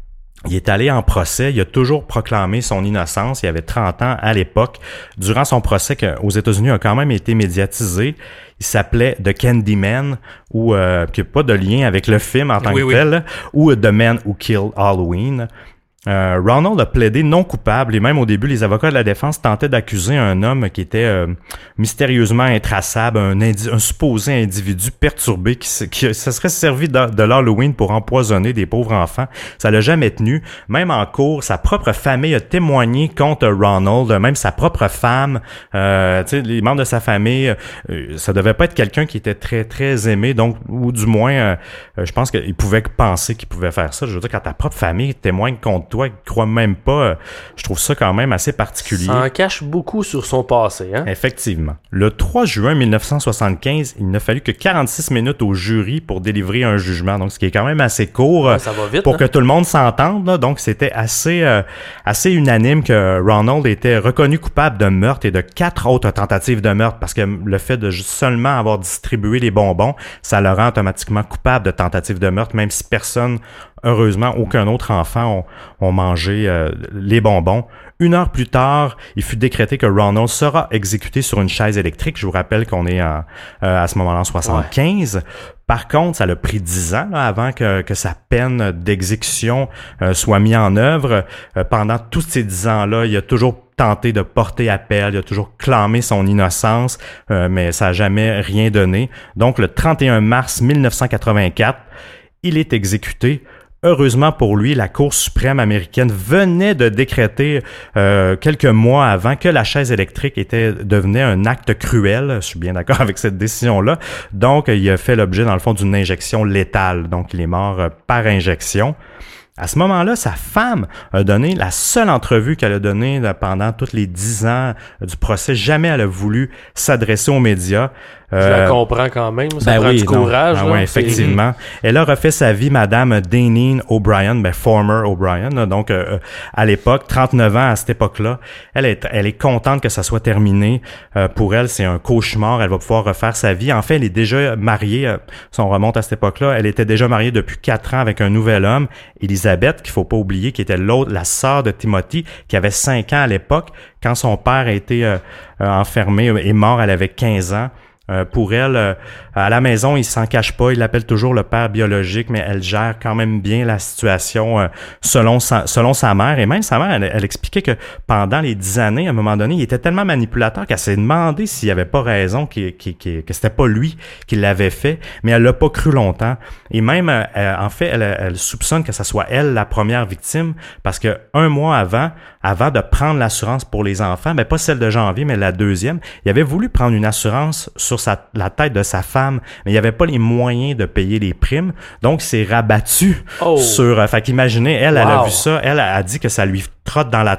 il est allé en procès, il a toujours proclamé son innocence, il avait trente ans à l'époque. Durant son procès, qui aux États-Unis a quand même été médiatisé, il s'appelait The Candyman, ou euh, qui n'a pas de lien avec le film en tant oui, que oui. tel, ou The Man Who Killed Halloween. Euh, Ronald a plaidé non coupable et même au début, les avocats de la défense tentaient d'accuser un homme qui était euh, mystérieusement intraçable, un, indi- un supposé individu perturbé qui, se, qui se serait servi de, de l'Halloween pour empoisonner des pauvres enfants. Ça l'a jamais tenu. Même en cours, sa propre famille a témoigné contre Ronald, même sa propre femme, euh, tu sais, les membres de sa famille, euh, ça devait pas être quelqu'un qui était très, très aimé, donc, ou du moins, euh, je pense qu'il pouvait penser qu'il pouvait faire ça. Je veux dire, quand ta propre famille témoigne contre toi, qui croit même pas, je trouve ça quand même assez particulier. Ça en cache beaucoup sur son passé, hein? Effectivement. Le trois juin mille neuf cent soixante-quinze, il n'a fallu que quarante-six minutes au jury pour délivrer un jugement, donc ce qui est quand même assez court ouais, ça va vite, pour hein? que tout le monde s'entende. Là. Donc c'était assez euh, assez unanime que Ronald était reconnu coupable de meurtre et de quatre autres tentatives de meurtre, parce que le fait de seulement avoir distribué les bonbons, ça le rend automatiquement coupable de tentative de meurtre, même si personne, heureusement, aucun autre enfant ont, ont mangé euh, les bonbons. Une heure plus tard, il fut décrété que Ronald sera exécuté sur une chaise électrique. Je vous rappelle qu'on est en, euh, à ce moment-là en soixante-quinze. Ouais. Par contre, ça l'a pris dix ans là, avant que, que sa peine d'exécution euh, soit mise en œuvre. Euh, pendant tous ces dix ans-là, il a toujours tenté de porter appel, il a toujours clamé son innocence, euh, mais ça n'a jamais rien donné. Donc, le trente et un mars mille neuf cent quatre-vingt-quatre, il est exécuté. Heureusement pour lui, la Cour suprême américaine venait de décréter euh, quelques mois avant que la chaise électrique était devenait un acte cruel. Je suis bien d'accord avec cette décision-là. Donc, il a fait l'objet, dans le fond, d'une injection létale. Donc, il est mort euh, par injection. À ce moment-là, sa femme a donné la seule entrevue qu'elle a donnée pendant tous les dix ans du procès. Jamais elle a voulu s'adresser aux médias. Euh, Je la comprends quand même. Ça ben prend oui, du courage. Ah, oui, effectivement. Elle a refait sa vie, Madame Daneen O'Brien, ben former O'Brien. Là, donc, euh, à l'époque, trente-neuf ans à cette époque-là, elle est, elle est contente que ça soit terminé. Euh, pour elle, c'est un cauchemar. Elle va pouvoir refaire sa vie. En fait, elle est déjà mariée. Euh, si on remonte à cette époque-là, elle était déjà mariée depuis quatre ans avec un nouvel homme, Elisabeth, qu'il faut pas oublier, qui était l'autre, la sœur de Timothy, qui avait cinq ans à l'époque. Quand son père a été euh, euh, enfermé et mort, elle avait quinze ans. Euh, pour elle, euh, à la maison, il s'en cache pas, il l'appelle toujours le père biologique, mais elle gère quand même bien la situation euh, selon sa, selon sa mère. Et même sa mère, elle, elle expliquait que pendant les dix années, à un moment donné, il était tellement manipulateur qu'elle s'est demandé s'il n'y avait pas raison, qu'il, qu'il, qu'il, que c'était pas lui qui l'avait fait, mais elle l'a pas cru longtemps. Et même, euh, en fait, elle, elle soupçonne que ce soit elle la première victime, parce que un mois avant, avant de prendre l'assurance pour les enfants, ben pas celle de janvier, mais la deuxième, il avait voulu prendre une assurance sur sa, la tête de sa femme, mais il n'y avait pas les moyens de payer les primes, donc il s'est rabattu oh. sur... Euh, fait qu'imaginez, elle, wow. elle a vu ça, elle a dit que ça lui trotte dans la tête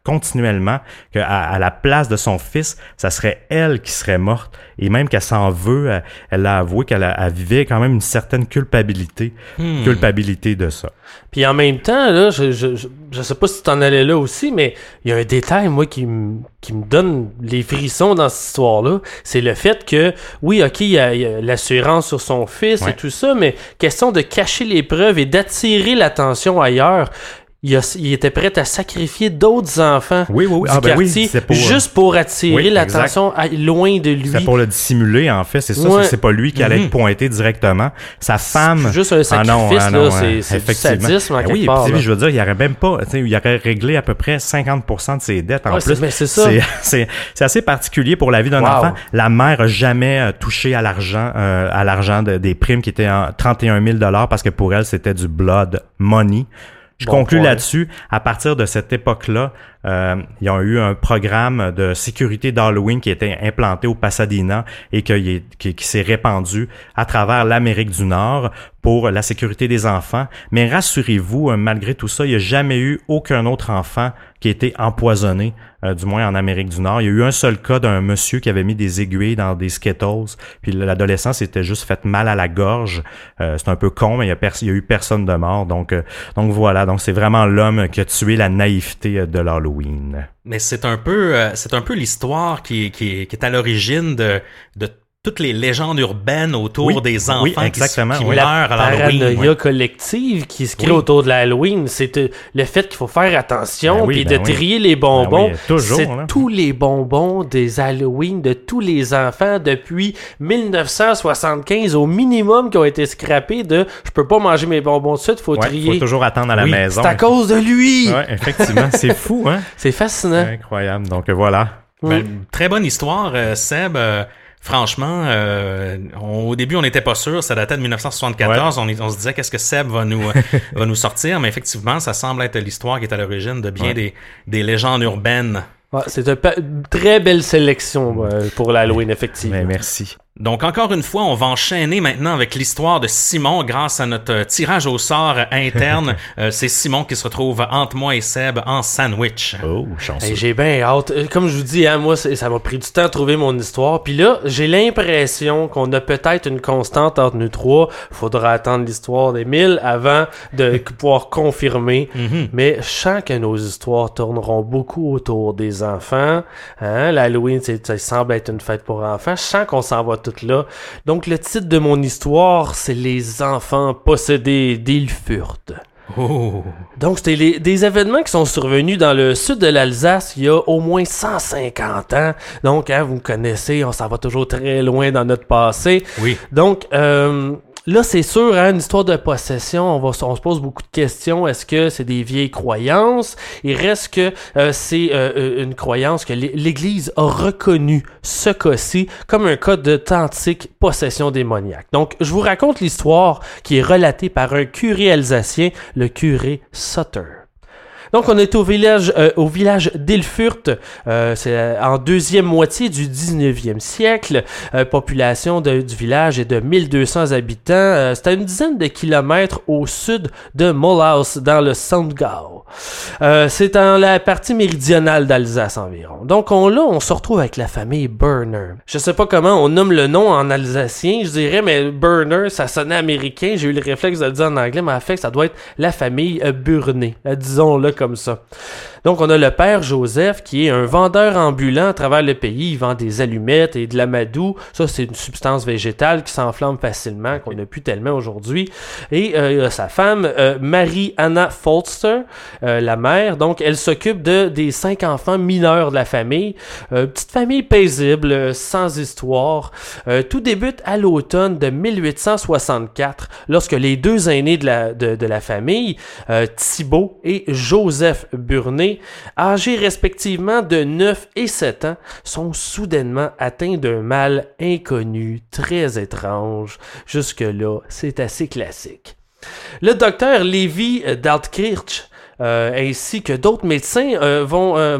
continuellement qu'à à la place de son fils, ça serait elle qui serait morte. Et même qu'elle s'en veut, elle, elle a avoué qu'elle a, elle vivait quand même une certaine culpabilité, hmm. culpabilité de ça. Puis en même temps, là, je, je, je, je sais pas si tu en allais là aussi, mais il y a un détail, moi, qui me qui me donne les frissons dans cette histoire-là. C'est le fait que, oui, OK, il y a, il y a l'assurance sur son fils ouais. et tout ça, mais question de cacher les preuves et d'attirer l'attention ailleurs. Il, a, il était prêt à sacrifier d'autres enfants oui, oui, oui. du Ah, ben quartier oui, pour, juste pour attirer oui, l'attention à, loin de lui. C'est pour le dissimuler, en fait. C'est ça, ouais. c'est, c'est pas lui qui allait mm-hmm. être pointé directement. Sa femme... C'est juste un sacrifice, ah non, ah non, là, c'est, c'est du sadisme en ben quelque oui, part. Oui, je veux dire, il aurait même pas... Il aurait réglé à peu près cinquante pour cent de ses dettes en ouais, plus. C'est, c'est ça. C'est, c'est, c'est assez particulier pour la vie d'un wow. enfant. La mère a jamais euh, touché à l'argent, euh, à l'argent de, des primes qui étaient en trente et un mille dollars parce que pour elle, c'était du blood money. Je bon conclue point. Là-dessus. À partir de cette époque-là, euh, il y a eu un programme de sécurité d'Halloween qui a été implanté au Pasadena et qui, qui, qui s'est répandu à travers l'Amérique du Nord pour la sécurité des enfants. Mais rassurez-vous, malgré tout ça, il n'y a jamais eu aucun autre enfant qui a été empoisonné, euh, du moins en Amérique du Nord. Il y a eu un seul cas d'un monsieur qui avait mis des aiguilles dans des Skittles, puis l'adolescent s'était juste fait mal à la gorge. Euh, c'est un peu con, mais il y a, pers- il y a eu personne de mort. Donc, euh, donc voilà, donc c'est vraiment l'homme qui a tué la naïveté de l'Halloween. Mais c'est un peu, euh, c'est un peu l'histoire qui, qui, qui est à l'origine de, de toutes les légendes urbaines autour oui, des enfants oui, exactement, qui, qui oui. meurent à l'Halloween. La paranoïa oui. collective qui se crée oui. autour de l'Halloween, c'est euh, le fait qu'il faut faire attention ben oui, puis ben de oui. trier les bonbons. Ben oui, toujours, c'est là. Tous les bonbons des Halloween de tous les enfants depuis dix-neuf cent soixante-quinze au minimum qui ont été scrappés de « je peux pas manger mes bonbons tout de suite, faut ouais, trier ». Faut toujours attendre à la oui, maison. C'est à cause de lui! Oui, effectivement, c'est fou, hein? C'est fascinant. Incroyable, donc voilà. Ben, mm. Très bonne histoire, euh, Seb. Euh, Franchement, euh, on, au début, on n'était pas sûr. Ça datait de dix-neuf cent soixante-quatorze. Ouais. On, on se disait qu'est-ce que Seb va nous va nous sortir. Mais effectivement, ça semble être l'histoire qui est à l'origine de bien ouais. des, des légendes urbaines. Ouais, c'est une pa- très belle sélection euh, pour l'Halloween, effectivement. Mais merci. Donc, encore une fois, on va enchaîner maintenant avec l'histoire de Simon grâce à notre tirage au sort interne. euh, c'est Simon qui se retrouve entre moi et Seb en sandwich. Oh, chanceux. Hey, j'ai bien hâte. Comme je vous dis, hein, moi, ça m'a pris du temps à trouver mon histoire. Puis là, j'ai l'impression qu'on a peut-être une constante entre nous trois. Faudra attendre l'histoire d'Émile avant de pouvoir confirmer. Mm-hmm. Mais je sens que nos histoires tourneront beaucoup autour des enfants. Hein? L'Halloween, c'est, ça semble être une fête pour enfants. Je sens qu'on s'en va tout là. Donc, le titre de mon histoire, c'est « Les enfants possédés d'Ilfurt ». Oh. Donc, c'était les, des événements qui sont survenus dans le sud de l'Alsace il y a au moins cent cinquante ans. Donc, hein, vous me connaissez, on s'en va toujours très loin dans notre passé. Oui. Donc, euh... là, c'est sûr, hein, une histoire de possession, on, va, on se pose beaucoup de questions. Est-ce que c'est des vieilles croyances? Il reste que euh, c'est euh, une croyance que l'Église a reconnu ce cas-ci comme un cas d'authentique possession démoniaque. Donc, je vous raconte l'histoire qui est relatée par un curé alsacien, le curé Sutter. Donc, on est au village, euh, au village d'Ilfurt, euh, c'est en deuxième moitié du dix-neuvième siècle. Euh, population de, du village est de mille deux cents habitants. Euh, c'est à une dizaine de kilomètres au sud de Mulhouse, dans le Sundgau. Euh, c'est dans la partie méridionale d'Alsace environ. Donc, on, là, on se retrouve avec la famille Berner. Je sais pas comment on nomme le nom en alsacien, je dirais, mais Berner, ça sonnait américain. J'ai eu le réflexe de le dire en anglais, mais en fait, ça doit être la famille euh, Burnet. Euh, disons-le comme ça. Donc, on a le père Joseph qui est un vendeur ambulant à travers le pays. Il vend des allumettes et de l'amadou. Ça, c'est une substance végétale qui s'enflamme facilement, qu'on n'a plus tellement aujourd'hui. Et euh, sa femme, euh, Marie-Anna Folster, euh, la mère, donc, elle s'occupe de des cinq enfants mineurs de la famille. Euh, petite famille paisible, euh, sans histoire. Euh, tout débute à l'automne de mille huit cent soixante-quatre, lorsque les deux aînés de la, de, de la famille, euh, Thibault et Joseph Burnet, âgés respectivement de neuf et sept ans, sont soudainement atteints d'un mal inconnu, très étrange. Jusque-là, c'est assez classique. Le docteur Lévi Daltkirch, euh, ainsi que d'autres médecins, euh, vont... Euh,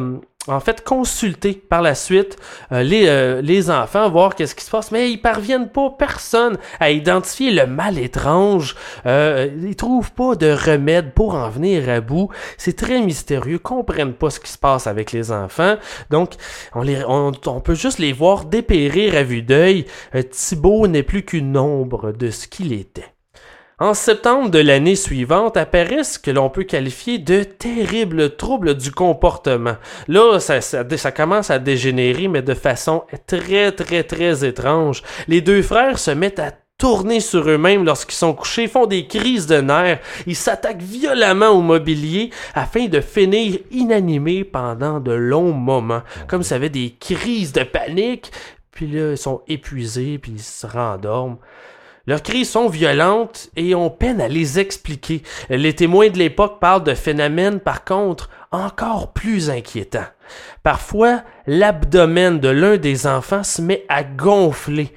en fait consulter par la suite euh, les, euh, les enfants, voir qu'est-ce qui se passe, mais ils parviennent pas, personne, à identifier le mal étrange. Euh, ils trouvent pas de remède pour en venir à bout. C'est très mystérieux, comprennent pas ce qui se passe avec les enfants. Donc, on, les, on, on peut juste les voir dépérir à vue d'œil. Euh, Thibaut n'est plus qu'une ombre de ce qu'il était. En septembre de l'année suivante apparaissent ce que l'on peut qualifier de terribles troubles du comportement. Là, ça, ça, ça commence à dégénérer, mais de façon très, très, très étrange. Les deux frères se mettent à tourner sur eux-mêmes lorsqu'ils sont couchés, font des crises de nerfs, ils s'attaquent violemment au mobilier afin de finir inanimés pendant de longs moments. Comme ça avait des crises de panique, puis là, ils sont épuisés, puis ils se rendorment. Leurs crises sont violentes et on peine à les expliquer. Les témoins de l'époque parlent de phénomènes, par contre, encore plus inquiétants. Parfois, l'abdomen de l'un des enfants se met à gonfler.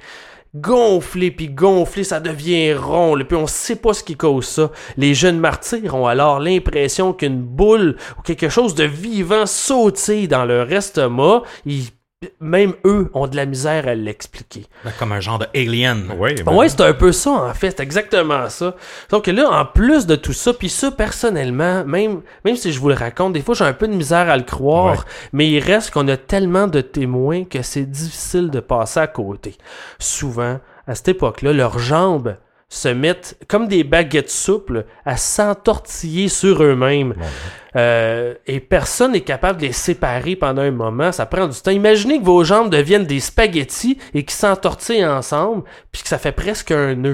Gonfler puis gonfler, ça devient rond, puis on sait pas ce qui cause ça. Les jeunes martyrs ont alors l'impression qu'une boule ou quelque chose de vivant sautille dans leur estomac. Ils Même eux ont de la misère à l'expliquer. Comme un genre de alien. Oui, ben... ouais, c'est un peu ça, en fait. C'est exactement ça. Donc là, en plus de tout ça, puis ça, personnellement, même, même si je vous le raconte, des fois, j'ai un peu de misère à le croire, ouais. Mais il reste qu'on a tellement de témoins que c'est difficile de passer à côté. Souvent, à cette époque-là, leurs jambes se mettent comme des baguettes souples à s'entortiller sur eux-mêmes. Ouais. Euh, et personne n'est capable de les séparer pendant un moment. Ça prend du temps. Imaginez que vos jambes deviennent des spaghettis et qu'ils s'entortillent ensemble, puis que ça fait presque un nœud.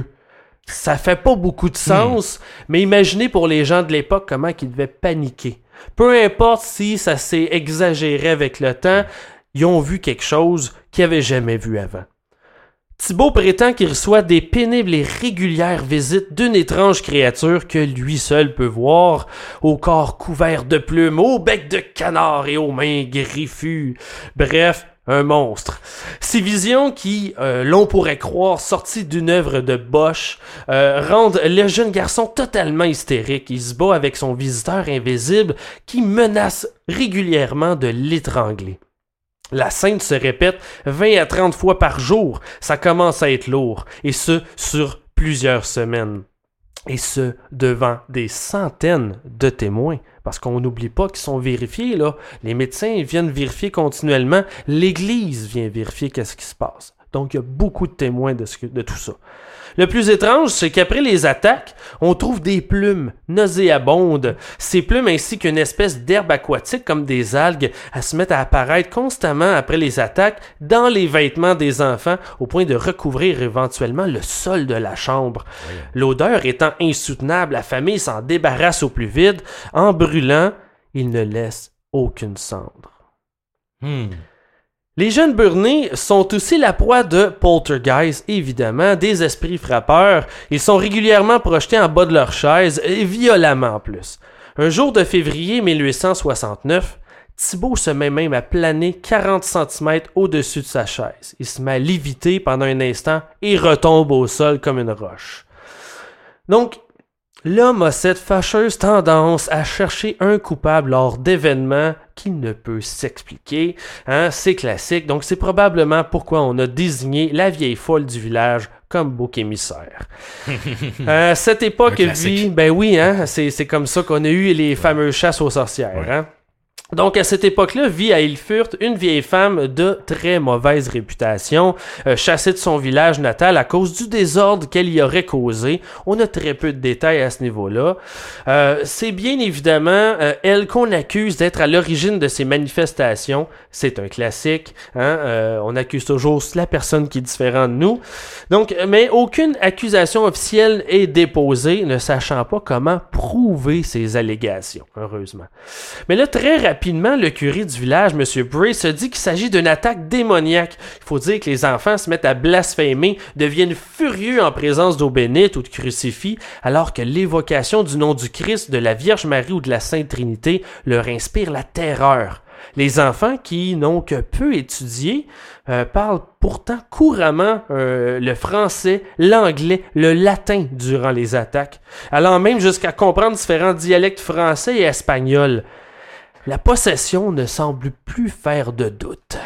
Ça fait pas beaucoup de sens, hmm. mais imaginez pour les gens de l'époque comment ils devaient paniquer. Peu importe si ça s'est exagéré avec le temps, ils ont vu quelque chose qu'ils n'avaient jamais vu avant. Thibaut prétend qu'il reçoit des pénibles et régulières visites d'une étrange créature que lui seul peut voir, au corps couvert de plumes, au bec de canard et aux mains griffues. Bref, un monstre. Ces visions qui, euh, l'on pourrait croire sorties d'une œuvre de Bosch, euh, rendent le jeune garçon totalement hystérique. Il se bat avec son visiteur invisible qui menace régulièrement de l'étrangler. La scène se répète vingt à trente fois par jour. Ça commence à être lourd. Et ce, sur plusieurs semaines. Et ce, devant des centaines de témoins. Parce qu'on n'oublie pas qu'ils sont vérifiés, là. Les médecins viennent vérifier continuellement. L'Église vient vérifier qu'est-ce qui se passe. Donc, il y a beaucoup de témoins de, ce que, de tout ça. Le plus étrange, c'est qu'après les attaques, on trouve des plumes nauséabondes. Ces plumes ainsi qu'une espèce d'herbe aquatique comme des algues, elles se mettent à apparaître constamment après les attaques dans les vêtements des enfants au point de recouvrir éventuellement le sol de la chambre. Oui. L'odeur étant insoutenable, la famille s'en débarrasse au plus vite. En brûlant, ils ne laissent aucune cendre. Hmm. Les jeunes burnés sont aussi la proie de poltergeists, évidemment, des esprits frappeurs. Ils sont régulièrement projetés en bas de leur chaise, et violemment en plus. Un jour de février mille huit cent soixante-neuf, Thibaut se met même à planer quarante centimètres au-dessus de sa chaise. Il se met à léviter pendant un instant et retombe au sol comme une roche. Donc, l'homme a cette fâcheuse tendance à chercher un coupable lors d'événements qui ne peut s'expliquer. Hein, c'est classique, donc c'est probablement pourquoi on a désigné la vieille folle du village comme bouc émissaire. euh, cette époque vit... Ben oui, hein, c'est, c'est comme ça qu'on a eu les fameuses chasses aux sorcières. Ouais. Hein? Donc, à cette époque-là, vit à Ilfurt une vieille femme de très mauvaise réputation, euh, chassée de son village natal à cause du désordre qu'elle y aurait causé. On a très peu de détails à ce niveau-là. Euh, c'est bien évidemment euh, elle qu'on accuse d'être à l'origine de ces manifestations. C'est un classique. Hein? Euh, on accuse toujours la personne qui est différente de nous. Donc, mais aucune accusation officielle est déposée, ne sachant pas comment prouver ces allégations, heureusement. Mais là, très rapidement, Rapidement, le curé du village, M. Bray, se dit qu'il s'agit d'une attaque démoniaque. Il faut dire que les enfants se mettent à blasphémer, deviennent furieux en présence d'eau bénite ou de crucifix, alors que l'évocation du nom du Christ, de la Vierge Marie ou de la Sainte Trinité leur inspire la terreur. Les enfants qui n'ont que peu étudié euh, parlent pourtant couramment euh, le français, l'anglais, le latin durant les attaques, allant même jusqu'à comprendre différents dialectes français et espagnols. La possession ne semble plus faire de doute.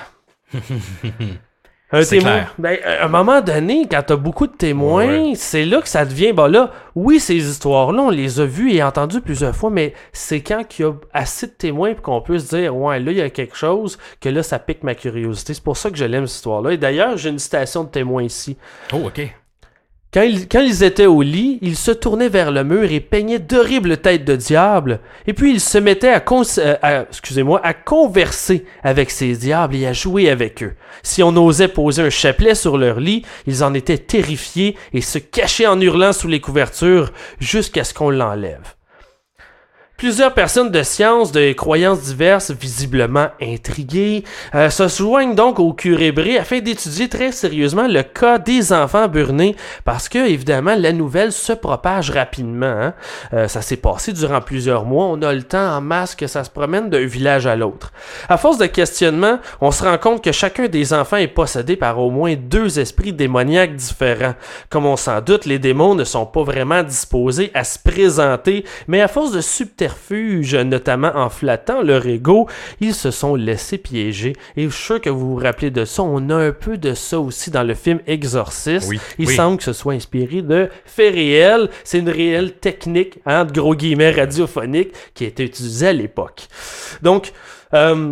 Un c'est témoin, clair. ben, à un moment donné, quand t'as beaucoup de témoins, Ouais. c'est là que ça devient, ben là, oui, ces histoires-là, on les a vues et entendues plusieurs fois, mais c'est quand il y a assez de témoins pour qu'on peut se dire, ouais, là, il y a quelque chose, que là, ça pique ma curiosité. C'est pour ça que je l'aime, cette histoire-là. Et d'ailleurs, j'ai une citation de témoin ici. Oh, OK. Quand ils, quand ils étaient au lit, ils se tournaient vers le mur et peignaient d'horribles têtes de diable. Et puis ils se mettaient à, cons- euh, à, excusez-moi, à converser avec ces diables et à jouer avec eux. Si on osait poser un chapelet sur leur lit, ils en étaient terrifiés et se cachaient en hurlant sous les couvertures jusqu'à ce qu'on l'enlève. Plusieurs personnes de sciences, de croyances diverses, visiblement intriguées, euh, se joignent donc au curé Bré afin d'étudier très sérieusement le cas des enfants burnés, parce que, évidemment, la nouvelle se propage rapidement. Hein? Euh, ça s'est passé durant plusieurs mois, on a le temps en masse que ça se promène d'un village à l'autre. À force de questionnement, on se rend compte que chacun des enfants est possédé par au moins deux esprits démoniaques différents. Comme on s'en doute, les démons ne sont pas vraiment disposés à se présenter, mais à force de subterfuge, notamment en flattant leur ego, ils se sont laissés piéger. Et je suis sûr que vous vous rappelez de ça. On a un peu de ça aussi dans le film Exorcist. Oui, Il oui. semble que ce soit inspiré de faits réels. C'est une réelle technique, hein, de gros guillemets radiophonique, qui a été utilisée à l'époque. Donc, euh,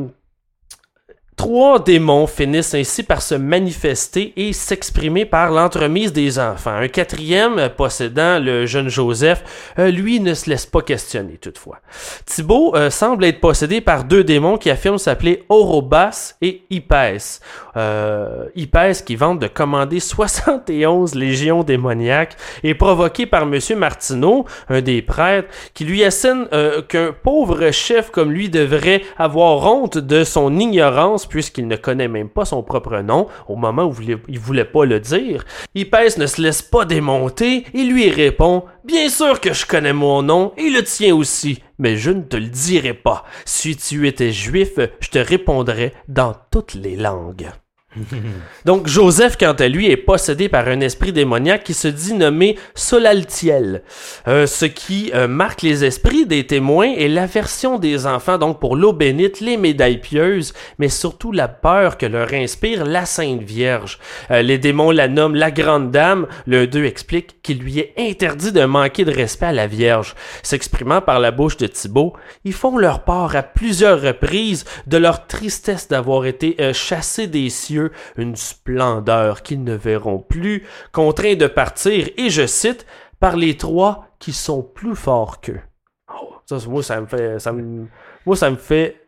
trois démons finissent ainsi par se manifester et s'exprimer par l'entremise des enfants. Un quatrième, possédant le jeune Joseph, euh, lui ne se laisse pas questionner toutefois. Thibaut euh, semble être possédé par deux démons qui affirment s'appeler Orobas et Hypès. Euh, Hypès qui vante de commander soixante et onze légions démoniaques et provoqué par M. Martineau, un des prêtres, qui lui assène euh, qu'un pauvre chef comme lui devrait avoir honte de son ignorance puisqu'il ne connaît même pas son propre nom au moment où il ne voulait pas le dire. Hypès ne se laisse pas démonter et lui répond « Bien sûr que je connais mon nom et le tien aussi, mais je ne te le dirai pas. Si tu étais juif, je te répondrais dans toutes les langues. » Donc Joseph, quant à lui, est possédé par un esprit démoniaque qui se dit nommé Solaltiel, euh, ce qui euh, marque les esprits des témoins et l'aversion des enfants donc pour l'eau bénite, les médailles pieuses, mais surtout la peur que leur inspire la Sainte Vierge. Euh, les démons la nomment la Grande Dame, l'un d'eux explique qu'il lui est interdit de manquer de respect à la Vierge. S'exprimant par la bouche de Thibaut, ils font leur part à plusieurs reprises de leur tristesse d'avoir été euh, chassés des cieux, une splendeur qu'ils ne verront plus, contraints de partir, et je cite, par les trois qui sont plus forts qu'eux. Oh, ça, moi, ça me fait, ça me, moi, ça me fait,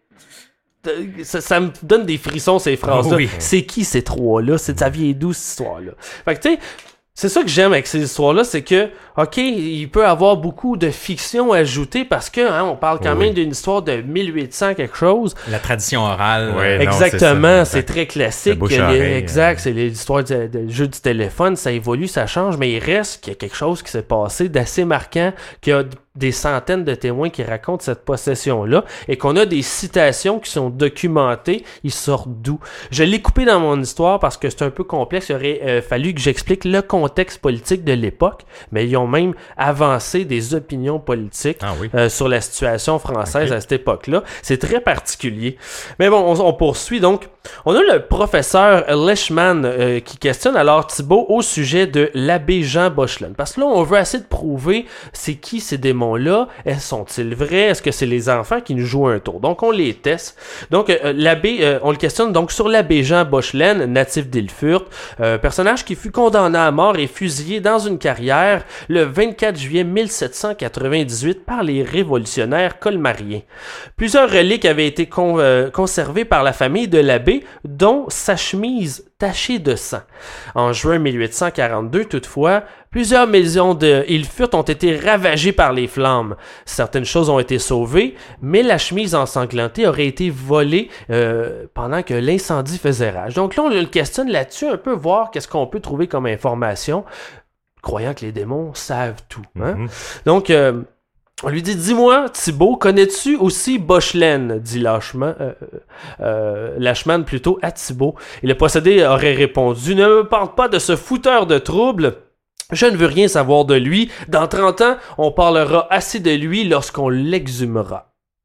ça, ça me donne des frissons, ces phrases-là. Oui. C'est qui ces trois-là? C'est, ça vient d'où, cette histoire-là? Fait que, tu sais, c'est ça que j'aime avec ces histoires-là, c'est que, ok, il peut avoir beaucoup de fiction ajoutée parce que, hein, on parle quand Oui. même d'une histoire de mille huit cents quelque chose. La tradition orale. Ouais. euh, non, Exactement, c'est ça. c'est très classique. Le bouche Il y à a- oreille, exact, euh. c'est l'histoire du, du jeu du téléphone, ça évolue, ça change, mais il reste qu'il y a quelque chose qui s'est passé d'assez marquant, qu'il y a des centaines de témoins qui racontent cette possession-là et qu'on a des citations qui sont documentées, ils sortent d'où. Je l'ai coupé dans mon histoire parce que c'est un peu complexe, il aurait euh, fallu que j'explique le contexte politique de l'époque, mais ils ont même avancé des opinions politiques Ah oui. euh, sur la situation française Ok. à cette époque-là. C'est très particulier. Mais bon, on, on poursuit donc. On a le professeur Leishman euh, qui questionne alors Thibaut au sujet de l'abbé Jean Bochelen. Parce que là, on veut essayer de prouver c'est qui ces démons-là, Est- sont-ils vrais, est-ce que c'est les enfants qui nous jouent un tour. Donc, on les teste. Donc, euh, l'abbé, euh, on le questionne donc sur l'abbé Jean Bochelen, natif d'Ilfurt, euh, personnage qui fut condamné à mort et fusillé dans une carrière le vingt-quatre juillet mille sept cent quatre-vingt-dix-huit par les révolutionnaires colmariens. Plusieurs reliques avaient été con- euh, conservées par la famille de l'abbé, dont sa chemise tachée de sang. En juin mille huit cent quarante-deux, toutefois, plusieurs maisons de Ilfurt ont été ravagées par les flammes. Certaines choses ont été sauvées, mais la chemise ensanglantée aurait été volée euh, pendant que l'incendie faisait rage. Donc là, on le questionne là-dessus, un peu voir qu'est-ce qu'on peut trouver comme information, croyant que les démons savent tout. Hein? Mhm. Donc, euh, on lui dit, dis-moi, Thibaut, connais-tu aussi Bochelen, dit Lachman, euh, euh, Lachman plutôt à Thibaut. Et le possédé aurait répondu, ne me parle pas de ce fouteur de troubles. Je ne veux rien savoir de lui. Dans trente ans, on parlera assez de lui lorsqu'on l'exhumera.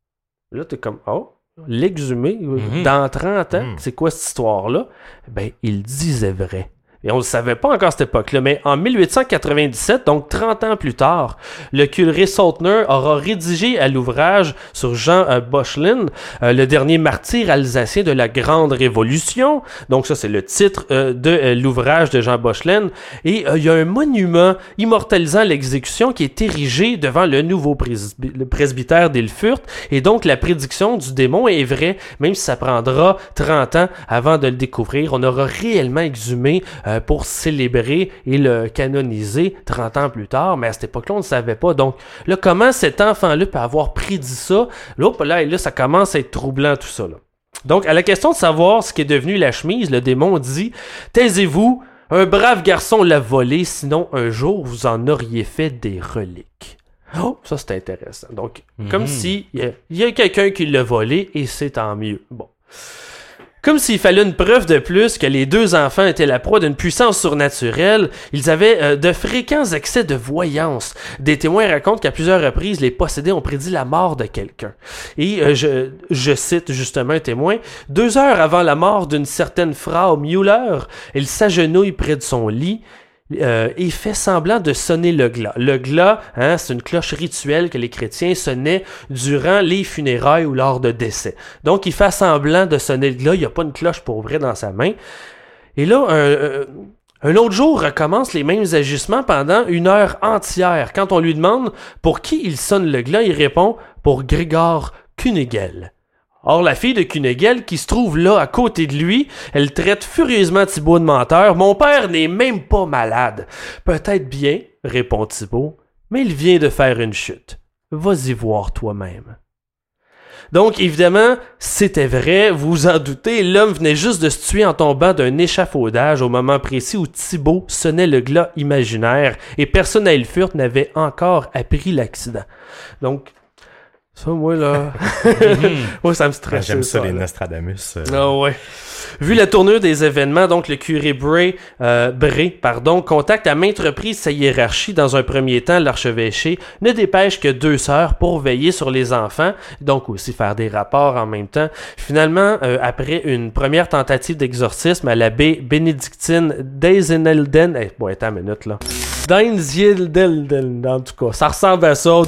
Là, t'es comme, oh, l'exhumer, Mm-hmm. dans trente ans, Mm. c'est quoi cette histoire-là? Ben, il disait vrai. Et on ne le savait pas encore à cette époque-là, mais en dix-huit cent quatre-vingt-dix-sept, donc trente ans plus tard, le curé Saltner aura rédigé à l'ouvrage sur Jean euh, Bochlin, euh, le dernier martyr alsacien de la Grande Révolution. Donc ça, c'est le titre euh, de euh, l'ouvrage de Jean Bochlin. Et euh, il y a un monument immortalisant l'exécution qui est érigé devant le nouveau presby- le presbytère d'Ilfurt. Et donc, la prédiction du démon est vraie, même si ça prendra trente ans avant de le découvrir. On aura réellement exhumé euh, pour célébrer et le canoniser trente ans plus tard, mais à cette époque-là, on ne savait pas. Donc, là, comment cet enfant-là peut avoir prédit ça? Là, là, là, ça commence à être troublant, tout ça. Là. Donc, à la question de savoir ce qui est devenu la chemise, le démon dit « Taisez-vous, un brave garçon l'a volé, sinon un jour, vous en auriez fait des reliques. » Oh, ça, c'est intéressant. Donc, mm-hmm. comme si il y, y a quelqu'un qui l'a volé, et c'est tant mieux. Bon. Comme s'il fallait une preuve de plus que les deux enfants étaient la proie d'une puissance surnaturelle, ils avaient euh, de fréquents excès de voyance. Des témoins racontent qu'à plusieurs reprises, les possédés ont prédit la mort de quelqu'un. Et euh, je, je cite justement un témoin, « Deux heures avant la mort d'une certaine Frau Müller, il s'agenouille près de son lit, Euh, et fait semblant de sonner le glas. Le glas, hein, c'est une cloche rituelle que les chrétiens sonnaient durant les funérailles ou lors de décès. Donc, il fait semblant de sonner le glas. Il n'y a pas une cloche pour vrai dans sa main. Et là, un, un autre jour recommence les mêmes agissements pendant une heure entière. Quand on lui demande pour qui il sonne le glas, il répond pour Grégor Kunigel. Or, la fille de Kunigel, qui se trouve là à côté de lui, elle traite furieusement Thibaut de menteur. « Mon père n'est même pas malade. »« Peut-être bien, » répond Thibaut, « mais il vient de faire une chute. Vas-y voir toi-même. » Donc, évidemment, c'était vrai, vous vous en doutez, l'homme venait juste de se tuer en tombant d'un échafaudage au moment précis où Thibaut sonnait le glas imaginaire et personne à Ilfurt n'avait encore appris l'accident. Donc, ça, moi, là... moi, ça me stresse. Ah, j'aime ça, ça les là. Nostradamus. Euh... Ah ouais. Vu la tournure des événements, donc le curé Bray, euh, Bray pardon, contacte à maintes reprises sa hiérarchie. Dans un premier temps, l'archevêché ne dépêche que deux sœurs pour veiller sur les enfants, donc aussi faire des rapports en même temps. Finalement, euh, après une première tentative d'exorcisme à l'abbé bénédictine d'Eisenelden, eh, bon, attends une minute là. Deinziedelden, en tout cas, ça ressemble à ça.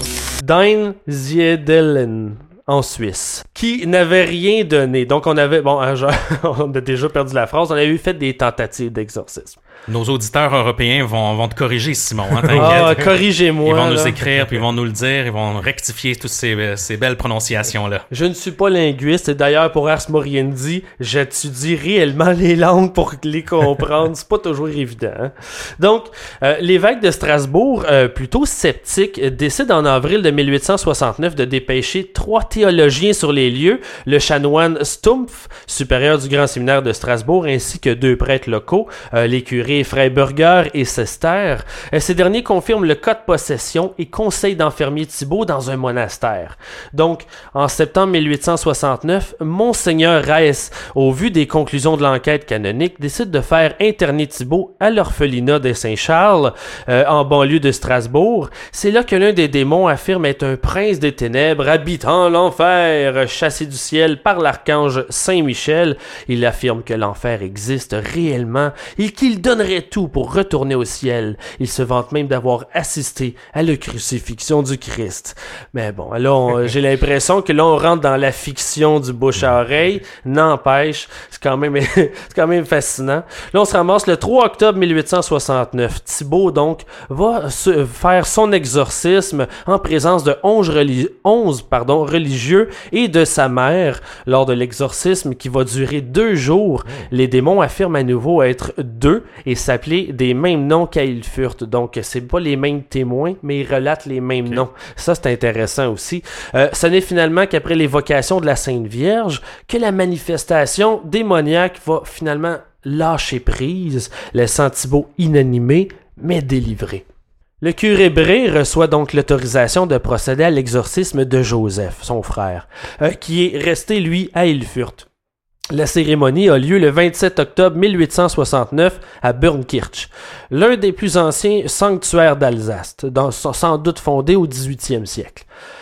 Deinziedelden. En Suisse, qui n'avait rien donné. Donc, on avait, bon, genre, on a déjà perdu la phrase, on avait eu fait des tentatives d'exorcisme. Nos auditeurs européens vont, vont te corriger, Simon, hein, t'inquiète. Ah, corrigez-moi. Ils vont là. nous écrire, puis ils vont nous le dire, ils vont rectifier toutes ces, ces belles prononciations-là. Je ne suis pas linguiste, et d'ailleurs, pour Ars Moriendi, j'étudie réellement les langues pour les comprendre. C'est pas toujours évident. Hein? Donc, euh, l'évêque de Strasbourg, euh, plutôt sceptique, décide en avril de mille huit cent soixante-neuf de dépêcher trois théologiens sur les lieux, le chanoine Stumpf, supérieur du grand séminaire de Strasbourg, ainsi que deux prêtres locaux, euh, les curés Freiburger et Sester. Euh, ces derniers confirment le cas de possession et conseillent d'enfermer Thibaut dans un monastère. Donc, en septembre mille huit cent soixante-neuf, Monseigneur Reiss, au vu des conclusions de l'enquête canonique, décide de faire interner Thibaut à l'orphelinat de Saint-Charles, euh, en banlieue de Strasbourg. C'est là que l'un des démons affirme être un prince des ténèbres habitant l'enfer, chassé du ciel par l'archange Saint-Michel. Il affirme que l'enfer existe réellement et qu'il donnerait tout pour retourner au ciel. Il se vante même d'avoir assisté à la crucifixion du Christ. Mais bon, là, on, j'ai l'impression que là, on rentre dans la fiction du bouche à oreille. N'empêche, c'est quand même, c'est quand même fascinant. Là, on se ramasse le trois octobre mille huit cent soixante-neuf. Thibaut, donc, va se faire son exorcisme en présence de onze, religi- onze pardon, religieux et de sa mère. Lors de l'exorcisme qui va durer deux jours, les démons affirment à nouveau être deux et s'appeler des mêmes noms qu'à Ilfurt. Donc, c'est pas les mêmes témoins, mais ils relatent les mêmes okay. noms. Ça, c'est intéressant aussi. Euh, ce n'est finalement qu'après l'évocation de la Sainte Vierge que la manifestation démoniaque va finalement lâcher prise, laissant Thibaut inanimé, mais délivré. Le curé Bray reçoit donc l'autorisation de procéder à l'exorcisme de Joseph, son frère, euh, qui est resté, lui, à Ilfurt. La cérémonie a lieu le vingt-sept octobre mille huit cent soixante-neuf à Bernkirch, l'un des plus anciens sanctuaires d'Alsace, dans, sans doute fondé au dix-huitième siècle.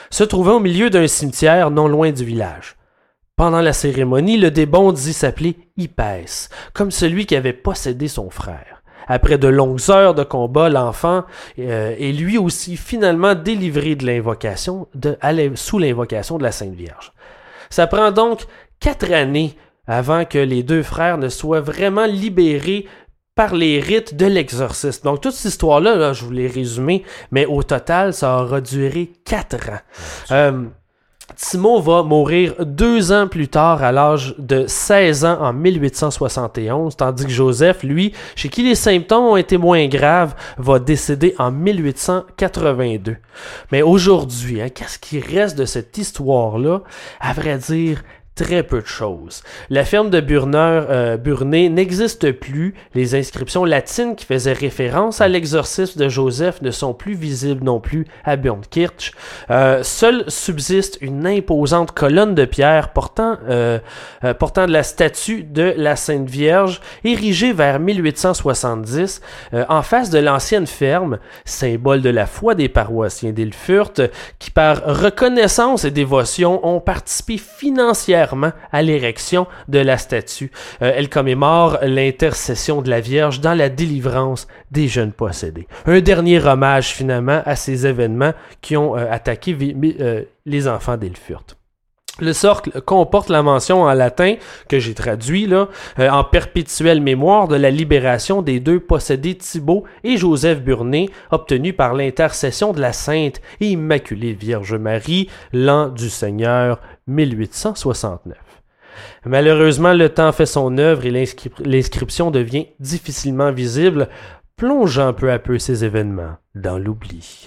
se trouvait au milieu d'un cimetière non loin du village. Pendant la cérémonie, le démon dit s'appeler Hippès, comme celui qui avait possédé son frère. Après de longues heures de combat, l'enfant euh, est lui aussi finalement délivré de l'invocation, de, à l'in- sous l'invocation de la Sainte Vierge. Ça prend donc quatre années avant que les deux frères ne soient vraiment libérés par les rites de l'exorcisme. Donc toute cette histoire-là, là, je vous l'ai résumée, mais au total, ça aura duré quatre ans. Euh, Timo va mourir deux ans plus tard à l'âge de seize ans en mille huit cent soixante et onze, tandis que Joseph, lui, chez qui les symptômes ont été moins graves, va décéder en mille huit cent quatre-vingt-deux. Mais aujourd'hui, hein, qu'est-ce qui reste de cette histoire-là? À vrai dire, très peu de choses. La ferme de Burneur, euh, Burnay n'existe plus. Les inscriptions latines qui faisaient référence à l'exorcisme de Joseph ne sont plus visibles non plus à Burnkirch. Euh, seule subsiste une imposante colonne de pierre portant, euh, euh, portant de la statue de la Sainte Vierge, érigée vers mille huit cent soixante-dix, euh, en face de l'ancienne ferme, symbole de la foi des paroissiens d'Ilfurt, qui par reconnaissance et dévotion ont participé financièrement à l'érection de la statue. Euh, elle commémore l'intercession de la Vierge dans la délivrance des jeunes possédés. Un dernier hommage finalement à ces événements qui ont euh, attaqué vi- mi- euh, les enfants d'Ilfurt. Le socle comporte la mention en latin, que j'ai traduit là, euh, en perpétuelle mémoire de la libération des deux possédés Thibaut et Joseph Burnay, obtenus par l'intercession de la Sainte et Immaculée Vierge Marie, l'an du Seigneur mille huit cent soixante-neuf. Malheureusement, le temps fait son œuvre et l'inscri- l'inscription devient difficilement visible, plongeant peu à peu ces événements dans l'oubli.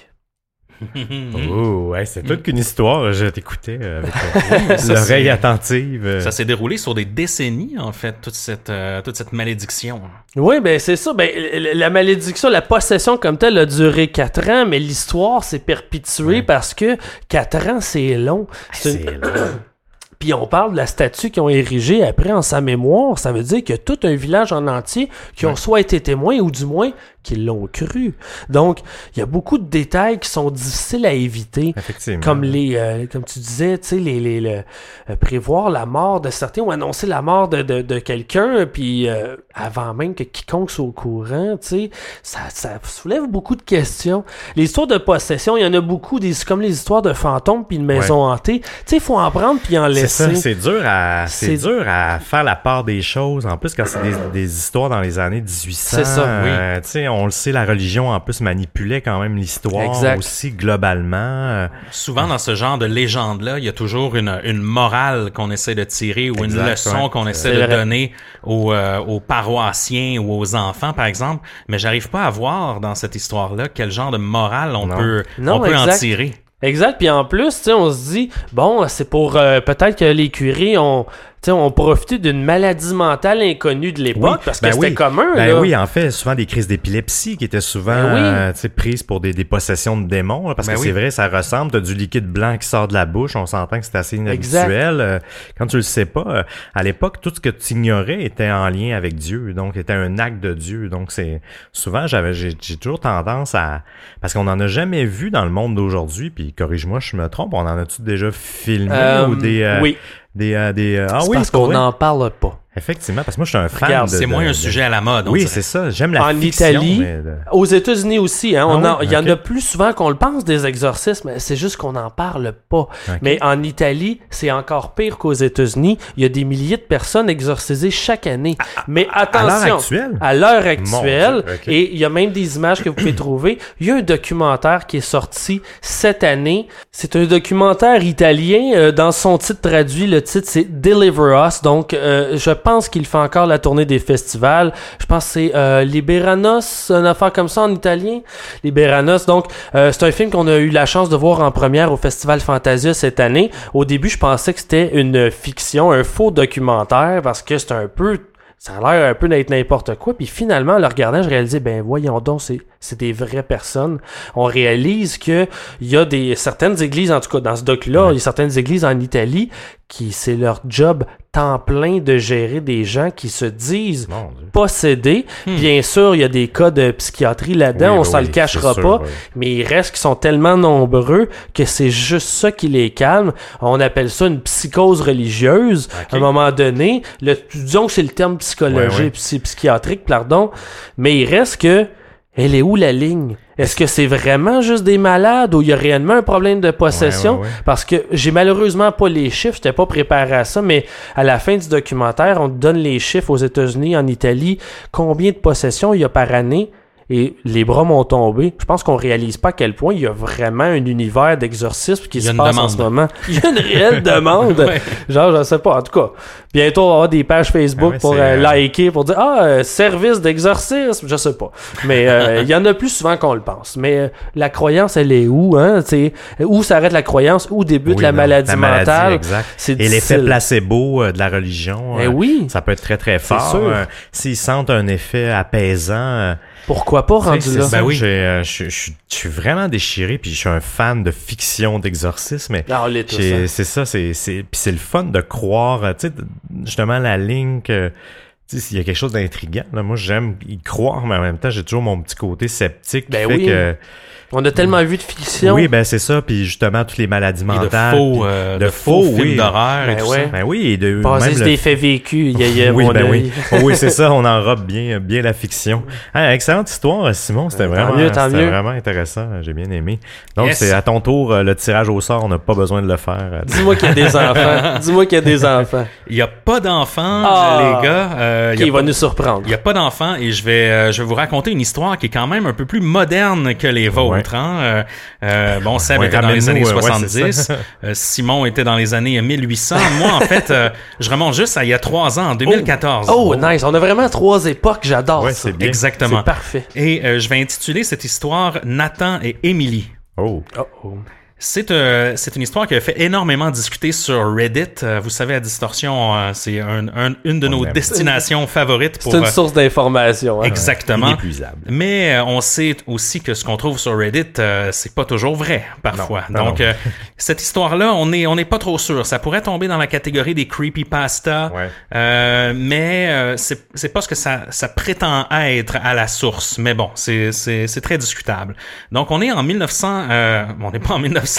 Oh, ouais, c'est toute qu'une histoire. Je t'écoutais euh, avec euh, Ça, l'oreille c'est- attentive. euh. Ça s'est déroulé sur des décennies, en fait, toute cette, euh, toute cette malédiction. Oui, ben c'est ça. Ben, l- la malédiction, la possession comme telle a duré quatre ans, mais l'histoire s'est perpétuée Ouais. parce que quatre ans, c'est long. C'est C'est une- long. Puis on parle de la statue qu'ils ont érigée après en sa mémoire. Ça veut dire qu'il y a tout un village en entier qui ont Ouais. soit été témoins ou du moins qui l'ont cru. Donc, il y a beaucoup de détails qui sont difficiles à éviter. Effectivement. Comme les, euh, comme tu disais, tu sais, les, les, le, euh, prévoir la mort de certains ou annoncer la mort de, de, de quelqu'un, puis euh, avant même que quiconque soit au courant, tu sais, ça, ça soulève beaucoup de questions. Les histoires de possession, il y en a beaucoup, des, comme les histoires de fantômes puis de maisons hantées. Tu sais, il faut en prendre puis en C'est laisser. ça, c'est dur à c'est, C'est- dur à faire la part des choses. En plus, quand c'est des, des histoires dans les années dix-huit cents, C'est ça, oui. euh, tu sais, on le sait, la religion en plus manipulait quand même l'histoire Exact. aussi globalement. euh, Souvent, dans ce genre de légende-là, il y a toujours une, une morale qu'on essaie de tirer ou Exact, une leçon ouais. qu'on essaie C'est de vrai. donner aux, euh, aux paroissiens ou aux enfants, par exemple. Mais j'arrive pas à voir dans cette histoire-là quel genre de morale on Non. peut, Non, on peut en exact. tirer. Exact, puis en plus, tu sais, on se dit, bon, c'est pour, euh, peut-être que les curés ont, tu sais, ont profité d'une maladie mentale inconnue de l'époque, Oui, parce que ben c'était oui. commun, Ben là. oui, en fait, souvent des crises d'épilepsie qui étaient souvent Ben oui. euh, tu sais, prises pour des, des possessions de démons, là, parce Ben que oui. c'est vrai, ça ressemble, t'as du liquide blanc qui sort de la bouche, on s'entend que c'est assez Exact. inhabituel. Euh, quand tu le sais pas, euh, à l'époque, tout ce que tu ignorais était en lien avec Dieu, donc était un acte de Dieu. Donc c'est souvent, j'avais, j'ai, j'ai toujours tendance à, parce qu'on en a jamais vu dans le monde d'aujourd'hui, puis corrige-moi, je me trompe, on en a-tu déjà filmé Euh, ou des, euh, oui, des, euh, des, euh, ah c'est oui, parce pour qu'on vrai? n'en parle pas. Effectivement, parce que moi je suis un fan Regarde, de, C'est de- moins un de- sujet à la mode. on Oui, dirait. c'est ça. J'aime la En fiction, Italie, mais de- Aux États-Unis aussi, hein, on Ah en- il oui? y en a Ok. plus souvent qu'on le pense des exorcismes, c'est juste qu'on n'en parle pas. Ok. Mais en Italie, c'est encore pire qu'aux États-Unis. Il y a des milliers de personnes exorcisées chaque année. Mais à l'heure attention, actuelle? à l'heure Mon actuelle, Dieu, ok. et il y a même des images que vous pouvez trouver. Il y a un documentaire qui est sorti cette année. C'est un documentaire italien. euh, dans son titre traduit, le titre c'est Deliver Us. Donc, euh, je pense qu'il fait encore la tournée des festivals. Je pense que c'est euh, Liberanos, une affaire comme ça en italien. Liberanos. Donc, euh, c'est un film qu'on a eu la chance de voir en première au Festival Fantasia cette année. Au début, je pensais que c'était une fiction, un faux documentaire, parce que c'est un peu... Ça a l'air un peu d'être n'importe quoi. Puis finalement, en le regardant, je réalisais, ben voyons donc, c'est c'est des vraies personnes. On réalise que il y a des certaines églises, en tout cas dans ce doc-là, ouais. il y a certaines églises en Italie qui c'est leur job temps plein de gérer des gens qui se disent possédés. Hmm. Bien sûr, il y a des cas de psychiatrie là-dedans, oui, on oui, s'en le cachera sûr, pas, oui. mais il reste qu'ils sont tellement nombreux que c'est juste ça qui les calme. On appelle ça une psychose religieuse. Okay. À un moment donné, le, disons que c'est le terme psychologique, ouais, ouais. psychiatrique, pardon, mais il reste que elle est où la ligne? Est-ce que c'est vraiment juste des malades ou il y a réellement un problème de possession? Ouais, ouais, ouais. Parce que j'ai malheureusement pas les chiffres, j'étais pas préparé à ça, mais à la fin du documentaire, on te donne les chiffres aux États-Unis, en Italie, combien de possessions il y a par année. Et les bras m'ont tombé. Je pense qu'on réalise pas à quel point il y a vraiment un univers d'exorcisme qui se passe demande. en ce moment. Il y a une réelle demande. ouais. Genre, je sais pas. En tout cas, bientôt on va avoir des pages Facebook ah ouais, pour euh, liker, pour dire « Ah, euh, service d'exorcisme », je sais pas. Mais euh, il y en a plus souvent qu'on le pense. Mais euh, la croyance, elle est où? Hein? T'sais, où s'arrête la croyance? Où débute oui, la, non, maladie la maladie mentale? Exact. C'est Et l'effet placebo euh, de la religion, eh euh, oui. ça peut être très, très fort. Euh, s'ils sentent un effet apaisant... Euh, Pourquoi pas rendu là? Ben oui, j'ai, euh, je, je, je, je suis vraiment déchiré, puis je suis un fan de fiction d'exorcisme, mais ah, c'est ça, c'est c'est puis c'est le fun de croire, tu sais, justement la ligne que tu sais, il y a quelque chose d'intriguant. Là, moi, j'aime y croire, mais en même temps, j'ai toujours mon petit côté sceptique ben qui fait oui. que on a tellement vu de fiction. Oui, ben c'est ça, puis justement toutes les maladies mentales, de faux, euh, de, de faux, faux films oui. d'horreur ben et tout ouais. ça. Ben oui, et de Basé sur le... des faits vécus, il y a, il y a oui, mon ben œil. oui, oui, c'est ça, on enrobe bien, bien la fiction. Ah, excellente histoire, Simon, c'était vraiment, mieux, c'était mieux. vraiment intéressant, j'ai bien aimé. Donc yes. c'est à ton tour le tirage au sort, on n'a pas besoin de le faire. Dis-moi qu'il y a des enfants. Dis-moi qu'il y a des enfants. Il y a pas d'enfants, ah, les gars. Euh, qui va pas... nous surprendre. Il y a pas d'enfants et je vais, euh, je vais vous raconter une histoire qui est quand même un peu plus moderne que les vôtres. Ouais. Hein? Euh, euh, bon, Seb ouais, était dans les années soixante-dix. Ouais, euh, Simon était dans les années mille huit cents. Moi, en fait, euh, je remonte juste à il y a trois ans, en deux mille quatorze. Oh, oh nice. On a vraiment trois époques. J'adore ouais, ça. C'est bien. Exactement. C'est parfait. Et euh, je vais intituler cette histoire Nathan et Emily. Oh. Oh, oh. C'est, euh, c'est une histoire qui a fait énormément discuter sur Reddit. Euh, vous savez, à Distorsion, euh, c'est un, un, une de on nos aime. destinations favorites. Pour, c'est une source d'information. Hein? Exactement. Inépuisable. Mais euh, on sait aussi que ce qu'on trouve sur Reddit, euh, c'est pas toujours vrai, parfois. Non, Donc, non. Euh, cette histoire-là, on est, on n'est pas trop sûr. Ça pourrait tomber dans la catégorie des creepypasta, ouais. euh, mais euh, c'est, c'est pas ce que ça, ça prétend être à la source. Mais bon, c'est, c'est, c'est très discutable. Donc, on est en mille neuf cents... Euh, on n'est pas en mille neuf cents.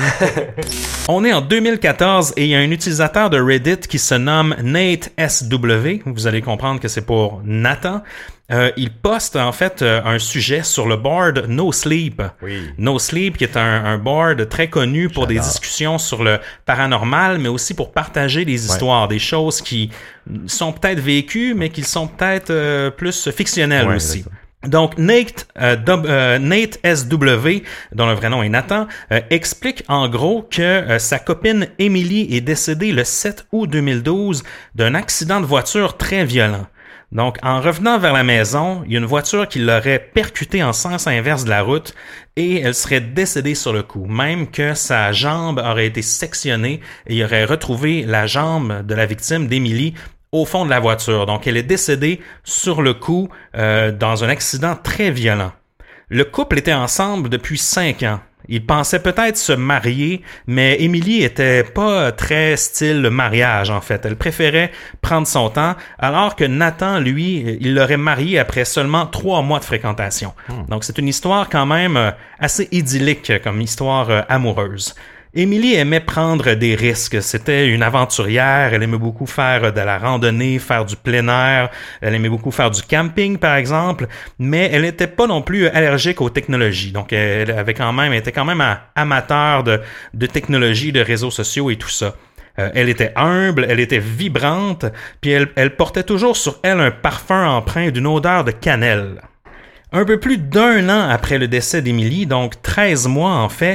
On est en deux mille quatorze et il y a un utilisateur de Reddit qui se nomme Nate S W. Vous allez comprendre que c'est pour Nathan. Euh, il poste en fait euh, un sujet sur le board No Sleep. Oui. No Sleep qui est un, un board très connu pour J'adore. des discussions sur le paranormal, mais aussi pour partager des histoires, ouais. des choses qui sont peut-être vécues, mais qui sont peut-être euh, plus fictionnelles ouais, aussi. Exactement. Donc, Nate, euh, dub, euh, Nate S W, dont le vrai nom est Nathan, euh, explique en gros que euh, sa copine Emily est décédée le sept août deux mille douze d'un accident de voiture très violent. Donc, en revenant vers la maison, il y a une voiture qui l'aurait percutée en sens inverse de la route et elle serait décédée sur le coup, même que sa jambe aurait été sectionnée et il aurait retrouvé la jambe de la victime d'Emily au fond de la voiture. Donc, elle est décédée sur le coup euh, dans un accident très violent. Le couple était ensemble depuis cinq ans. Ils pensaient peut-être se marier, mais Emily était pas très style mariage, en fait. Elle préférait prendre son temps, alors que Nathan, lui, il l'aurait mariée après seulement trois mois de fréquentation. Hmm. Donc, c'est une histoire quand même assez idyllique comme histoire euh, amoureuse. Emily aimait prendre des risques. C'était une aventurière. Elle aimait beaucoup faire de la randonnée, faire du plein air. Elle aimait beaucoup faire du camping, par exemple. Mais elle n'était pas non plus allergique aux technologies. Donc, elle avait quand même, elle était quand même amateur de, de technologie, de réseaux sociaux et tout ça. Euh, elle était humble, elle était vibrante, puis elle, elle portait toujours sur elle un parfum empreint d'une odeur de cannelle. Un peu plus d'un an après le décès d'Emily, donc treize mois en fait,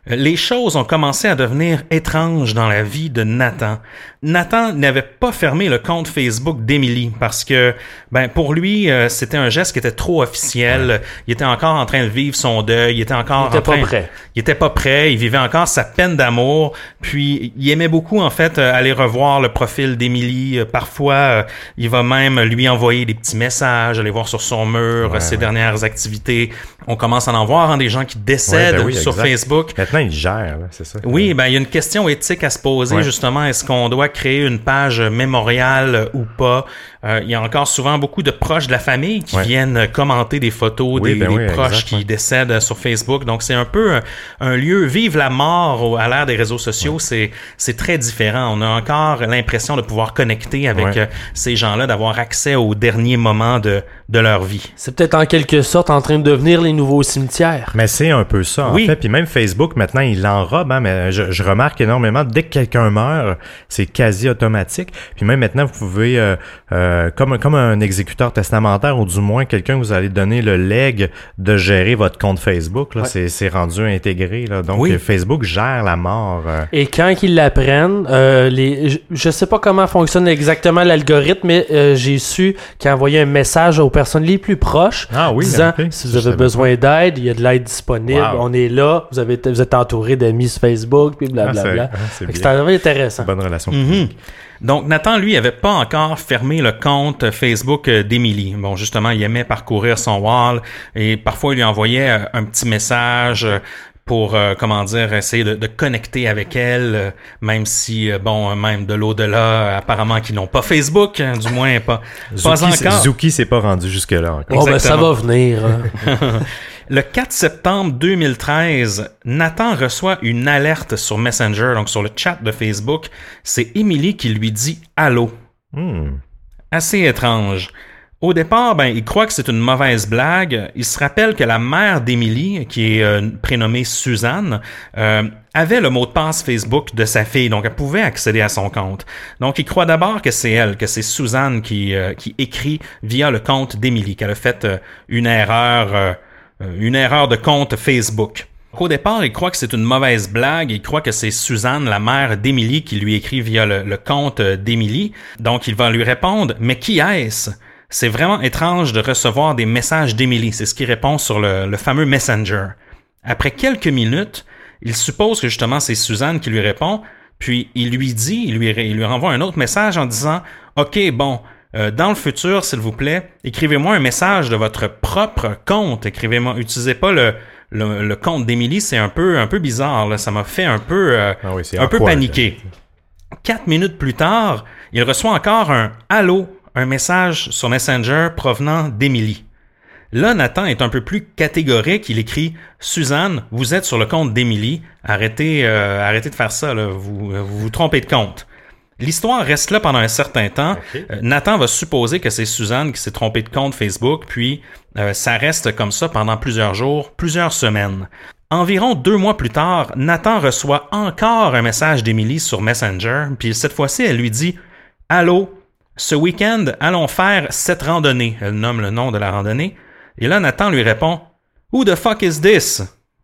Les choses ont commencé à devenir étranges dans la vie de Nathan. Nathan n'avait pas fermé le compte Facebook d'Emily parce que, ben, pour lui, euh, c'était un geste qui était trop officiel. Ouais. Il était encore en train de vivre son deuil. Il était encore il était en train... pas prêt. Il était pas prêt. Il vivait encore sa peine d'amour. Puis, il aimait beaucoup, en fait, aller revoir le profil d'Emily. Parfois, euh, il va même lui envoyer des petits messages, aller voir sur son mur ouais, ses ouais. dernières activités. On commence à en voir, hein, des gens qui décèdent ouais, ben oui, sur exact. Facebook. Maintenant, il gère, là, c'est ça. Oui, ben il y a une question éthique à se poser, ouais. justement. Est-ce qu'on doit créer une page mémoriale ou pas? Euh, il y a encore souvent beaucoup de proches de la famille qui ouais. viennent commenter des photos oui, des, ben des oui, proches exact, qui ouais. décèdent sur Facebook. Donc, c'est un peu un, un lieu, vive la mort à l'ère des réseaux sociaux. Ouais. C'est, c'est très différent. On a encore l'impression de pouvoir connecter avec ouais. euh, ces gens-là, d'avoir accès aux derniers moments de, de leur vie. C'est peut-être en quelque sorte en train de devenir les nouveaux cimetières. Mais c'est un peu ça, en oui. fait. Puis même Facebook, maintenant, il l'enrobe, hein, mais je, je remarque énormément, dès que quelqu'un meurt, c'est quasi automatique. Puis même maintenant, vous pouvez, euh, euh, comme, comme un exécuteur testamentaire, ou du moins quelqu'un que vous allez donner le legs de gérer votre compte Facebook, là, ouais. c'est, c'est rendu intégré. Là. Donc, oui. Facebook gère la mort. Euh. Et quand ils l'apprennent, euh, les, je, je sais pas comment fonctionne exactement l'algorithme, mais euh, j'ai su qu'il envoyait un message aux personnes les plus proches, ah, oui, disant, okay. si vous avez besoin pas. d'aide, il y a de l'aide disponible, wow. on est là, vous, avez, vous êtes entouré d'amis sur Facebook, puis blablabla. Ah, c'est, c'est, c'est intéressant. Bonne relation. Mm-hmm. Donc, Nathan, lui, avait pas encore fermé le compte Facebook d'Emily. Bon, justement, il aimait parcourir son wall et parfois, il lui envoyait un petit message pour, euh, comment dire, essayer de, de connecter avec elle, euh, même si, euh, bon, même de l'au-delà, euh, apparemment qu'ils n'ont pas Facebook, hein, du moins pas, Zuki, pas encore. Zuki s'est pas rendu jusque-là encore. Oh, ben ça va venir. Hein. Le quatre septembre deux mille treize, Nathan reçoit une alerte sur Messenger, donc sur le chat de Facebook. C'est Emily qui lui dit « Allô hmm. ». Assez étrange. Au départ, ben, il croit que c'est une mauvaise blague. Il se rappelle que la mère d'Emily, qui est euh, prénommée Suzanne, euh, avait le mot de passe Facebook de sa fille, donc elle pouvait accéder à son compte. Donc, il croit d'abord que c'est elle, que c'est Suzanne qui, euh, qui écrit via le compte d'Emily, qu'elle a fait euh, une erreur, euh, une erreur de compte Facebook. Au départ, il croit que c'est une mauvaise blague. Il croit que c'est Suzanne, la mère d'Emily, qui lui écrit via le, le compte d'Emily. Donc, il va lui répondre « Mais qui est-ce » C'est vraiment étrange de recevoir des messages d'Emily. C'est ce qu'il répond sur le, le fameux Messenger. Après quelques minutes, il suppose que justement c'est Suzanne qui lui répond, puis il lui dit, il lui, il lui renvoie un autre message en disant « Ok, bon, euh, dans le futur, s'il vous plaît, écrivez-moi un message de votre propre compte. Écrivez-moi, utilisez pas le, le, le compte d'Emily, c'est un peu, un peu bizarre. Là. Ça m'a fait un peu, euh, ah oui, un peu paniquer. » Quatre minutes plus tard, il reçoit encore un « Allô ». Un message sur Messenger provenant d'Emily. Là, Nathan est un peu plus catégorique. Il écrit « Suzanne, vous êtes sur le compte d'Emily. Arrêtez, euh, arrêtez de faire ça. Là. Vous, vous vous trompez de compte. » L'histoire reste là pendant un certain temps. Okay. Euh, Nathan va supposer que c'est Suzanne qui s'est trompée de compte Facebook, puis euh, ça reste comme ça pendant plusieurs jours, plusieurs semaines. Environ deux mois plus tard, Nathan reçoit encore un message d'Emily sur Messenger, puis cette fois-ci, elle lui dit « Allô? Ce week-end, allons faire cette randonnée. » Elle nomme le nom de la randonnée. Et là, Nathan lui répond « Who the fuck is this? »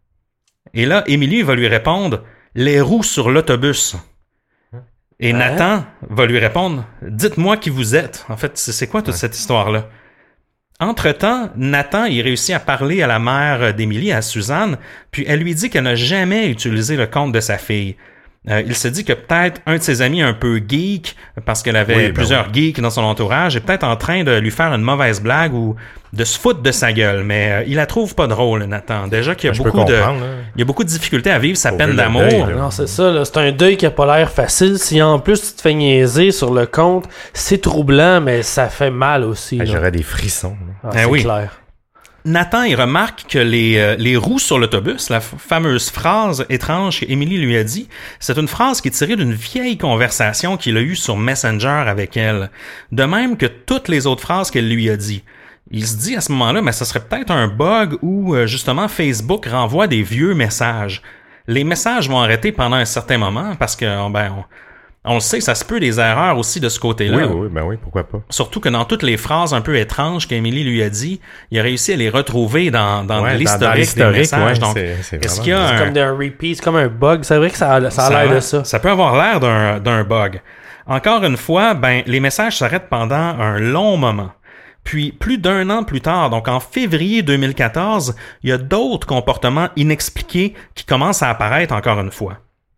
Et là, Emily va lui répondre « Les roues sur l'autobus. » Et ouais. Nathan va lui répondre « Dites-moi qui vous êtes. » En fait, c'est, c'est quoi toute ouais. cette histoire-là? Entre-temps, Nathan, il réussit à parler à la mère d'Emily, à Suzanne, puis elle lui dit qu'elle n'a jamais utilisé le compte de sa fille. Euh, il se dit que peut-être un de ses amis un peu geek, parce qu'elle avait oui, ben plusieurs oui. geeks dans son entourage, est peut-être en train de lui faire une mauvaise blague ou de se foutre de sa gueule. Mais euh, il la trouve pas drôle, Nathan. Déjà qu'il y a, ben, beaucoup, de, il y a beaucoup de difficultés à vivre sa Faut peine d'amour. Deuil, non, c'est ça. Là. C'est un deuil qui a pas l'air facile. Si en plus tu te fais niaiser sur le compte, c'est troublant, mais ça fait mal aussi. Ben, j'aurais des frissons. Ah, c'est oui. clair. Nathan, il remarque que les, euh, les roues sur l'autobus, la f- fameuse phrase étrange qu'Emily lui a dit, c'est une phrase qui est tirée d'une vieille conversation qu'il a eue sur Messenger avec elle. De même que toutes les autres phrases qu'elle lui a dit. Il se dit à ce moment-là, mais ça serait peut-être un bug où, euh, justement, Facebook renvoie des vieux messages. Les messages vont arrêter pendant un certain moment parce que, ben, On le sait, ça se peut des erreurs aussi de ce côté-là. Oui, oui, ben oui, pourquoi pas. Surtout que dans toutes les phrases un peu étranges qu'Émilie lui a dit, il a réussi à les retrouver dans, dans ouais, l'historique, dans, dans l'historique des messages. Ouais, Donc, c'est, c'est est-ce qu'il y a c'est un... comme un repeat, c'est comme un bug. C'est vrai que ça a, ça a ça l'air a- de ça. Ça peut avoir l'air d'un, d'un bug. Encore une fois, ben, les messages s'arrêtent pendant un long moment. Puis, plus d'un an plus tard, donc en février deux mille quatorze, il y a d'autres comportements inexpliqués qui commencent à apparaître encore une fois.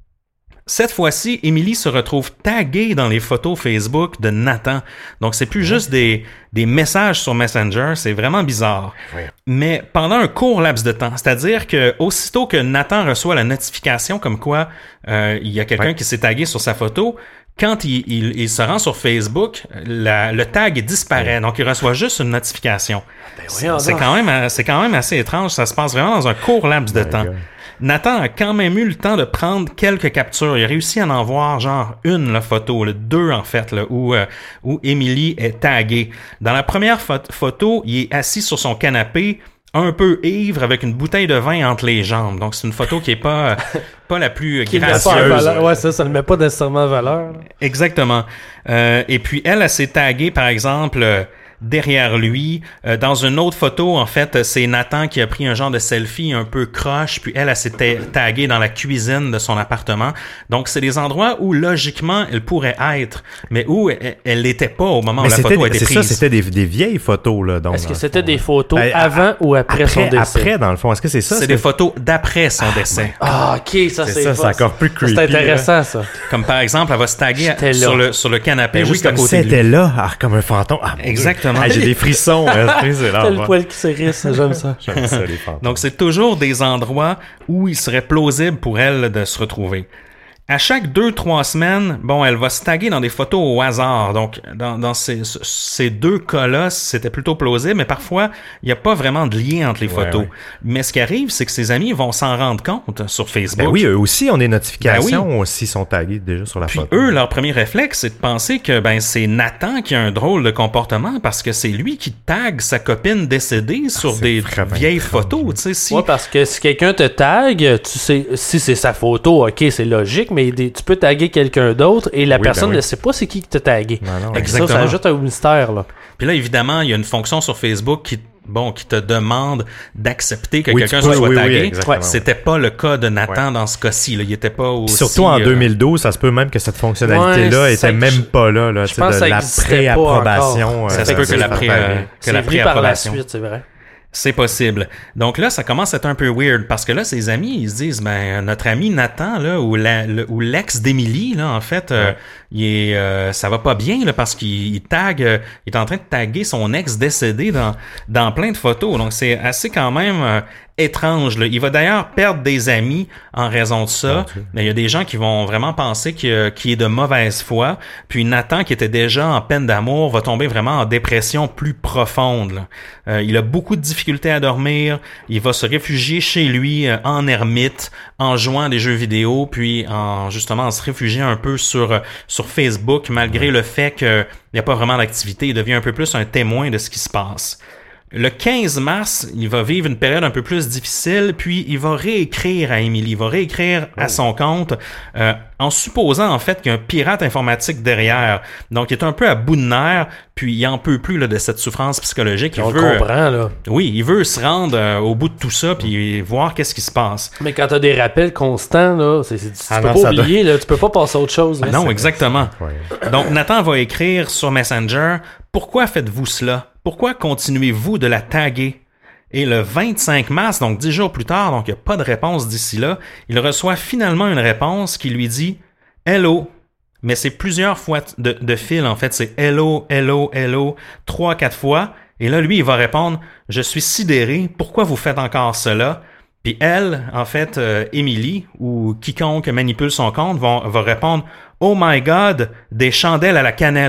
Cette fois-ci, Émilie se retrouve taguée dans les photos Facebook de Nathan. Donc, c'est plus juste des, des messages sur Messenger, c'est vraiment bizarre. Oui. Mais pendant un court laps de temps, c'est-à-dire que aussitôt que Nathan reçoit la notification comme quoi euh, il y a quelqu'un Ouais. qui s'est tagué sur sa photo, quand il, il, il se rend sur Facebook, la, le tag disparaît. Donc, il reçoit juste une notification. C'est, voyons c'est donc. quand même, c'est quand même assez étrange. Ça se passe vraiment dans un court laps de My temps. God. Nathan a quand même eu le temps de prendre quelques captures. Il a réussi à en voir genre une la photo, là, deux en fait, là, où euh, où Émilie est taguée. Dans la première pho- photo, il est assis sur son canapé, un peu ivre, avec une bouteille de vin entre les jambes. Donc c'est une photo qui est pas euh, pas la plus Qui ne met gracieuse. pas en valeur. Ouais, ça, ça ne met pas nécessairement en valeur. là. Exactement. Euh, et puis elle, elle s'est taguée, par exemple, euh, derrière lui. Euh, dans une autre photo, en fait, c'est Nathan qui a pris un genre de selfie un peu croche, puis elle, elle s'était taguée dans la cuisine de son appartement. Donc, c'est des endroits où, logiquement, elle pourrait être, mais où elle- elle l'était pas au moment Mais où la c'était, photo a été c'est prise. ça, c'était des, des vieilles photos, là. Donc, Est-ce dans que le c'était fond, des là. photos Ben, avant à- ou après, son après, décès? après, dans le fond. Est-ce que c'est ça? C'est Est-ce des que- photos d'après son décès. Ah, ok, ça C'est c'est ça, pas- c'est encore plus creepy. C'est intéressant, ça. Comme par exemple, elle va se taguer J'étais là. sur le, sur le canapé Ben oui, juste à comme côté de lui. c'était là, ah, comme un fantôme. Ah, mon Dieu. Exactement. Ah, j'ai des frissons. hein, c'est là, T'as le ouais. poil qui s'érisse, j'aime ça. J'aime ça, les fantômes. Donc, c'est toujours des endroits où il serait plausible pour elle de se retrouver. À chaque deux, trois semaines, bon, elle va se taguer dans des photos au hasard. Donc, dans, dans ces, ces deux cas-là, c'était plutôt plausible, mais parfois, il n'y a pas vraiment de lien entre les Ouais, photos. ouais. Mais ce qui arrive, c'est que ses amis vont s'en rendre compte sur Facebook. Ben oui, eux aussi ont des notifications Ben aussi, sont tagués déjà sur la Puis photo. eux, leur premier réflexe, c'est de penser que ben c'est Nathan qui a un drôle de comportement parce que c'est lui qui tague sa copine décédée sur c'est des vraiment vieilles étrange. photos. Tu sais, si Ouais, parce que si quelqu'un te tag, tu sais, si c'est sa photo, ok, c'est logique, mais des- tu peux taguer quelqu'un d'autre et la Oui, personne ben oui. ne sait pas c'est qui qui t'a tagué. Non, non, Fait que ça, exactement. ça ajoute un mystère, là. Puis là, évidemment, il y a une fonction sur Facebook qui, bon, qui te demande d'accepter que Oui, quelqu'un tu peux, soit oui, oui, tagué. exactement, C'était pas le cas de Nathan dans ce cas-ci. Là. Il était pas Puis aussi... surtout en euh, deux mille douze, ça se peut même que cette fonctionnalité-là Ouais, était ça- même pas là, là je tu sais, pense de que ça la existait pas pré-approbation. encore. euh, Ça se peut que c'est la pré- pareil. euh, que C'est la venu par la pré-approbation. suite, c'est vrai. C'est possible. Donc là, ça commence à être un peu weird parce que là, ses amis, ils se disent, ben, notre ami Nathan, là, ou, la, le- ou l'ex d'Émilie, là, en fait, euh, Ouais. il est, euh, ça va pas bien, là, parce qu'il il tag, euh, il est en train de taguer son ex décédé dans, dans plein de photos. Donc c'est assez quand même euh, étrange, là. Il va d'ailleurs perdre des amis en raison de ça. Mais il y a des gens qui vont vraiment penser qu'il euh, qu'il est de mauvaise foi. Puis Nathan, qui était déjà en peine d'amour, va tomber vraiment en dépression plus profonde, là. Euh, il a beaucoup de difficultés à dormir. Il va se réfugier chez lui euh, en ermite, en jouant à des jeux vidéo, puis en justement en se réfugiant un peu sur euh, sur Facebook, malgré le fait qu'il n'y a pas vraiment d'activité. Il devient un peu plus un témoin de ce qui se passe. Le quinze mars, il va vivre une période un peu plus difficile, puis il va réécrire à Émilie, il va réécrire à son compte, euh, en supposant en fait qu'il y a un pirate informatique derrière. Donc, il est un peu à bout de nerfs, puis il en peut plus là, de cette souffrance psychologique. Il On veut, le comprend, là. oui, il veut se rendre euh, au bout de tout ça, puis voir qu'est-ce qui se passe. Mais quand t'as des rappels constants, là, c'est, c'est- tu Ah peux non, pas ça oublier, là, tu peux pas passer à autre chose. là. Non, exactement. Ouais. Donc, Nathan va écrire sur Messenger, « Pourquoi faites-vous cela? Pourquoi continuez-vous de la taguer? » Et le vingt-cinq mars, donc dix jours plus tard, donc il n'y a pas de réponse d'ici là, il reçoit finalement une réponse qui lui dit « Hello ». Mais c'est plusieurs fois de, de fil, en fait. C'est « Hello, hello, hello », trois, quatre fois. Et là, lui, il va répondre « Je suis sidéré. Pourquoi vous faites encore cela? » Puis elle, en fait, euh, Émilie, ou quiconque manipule son compte, va, va répondre « Oh my God, des chandelles à la cannelle. »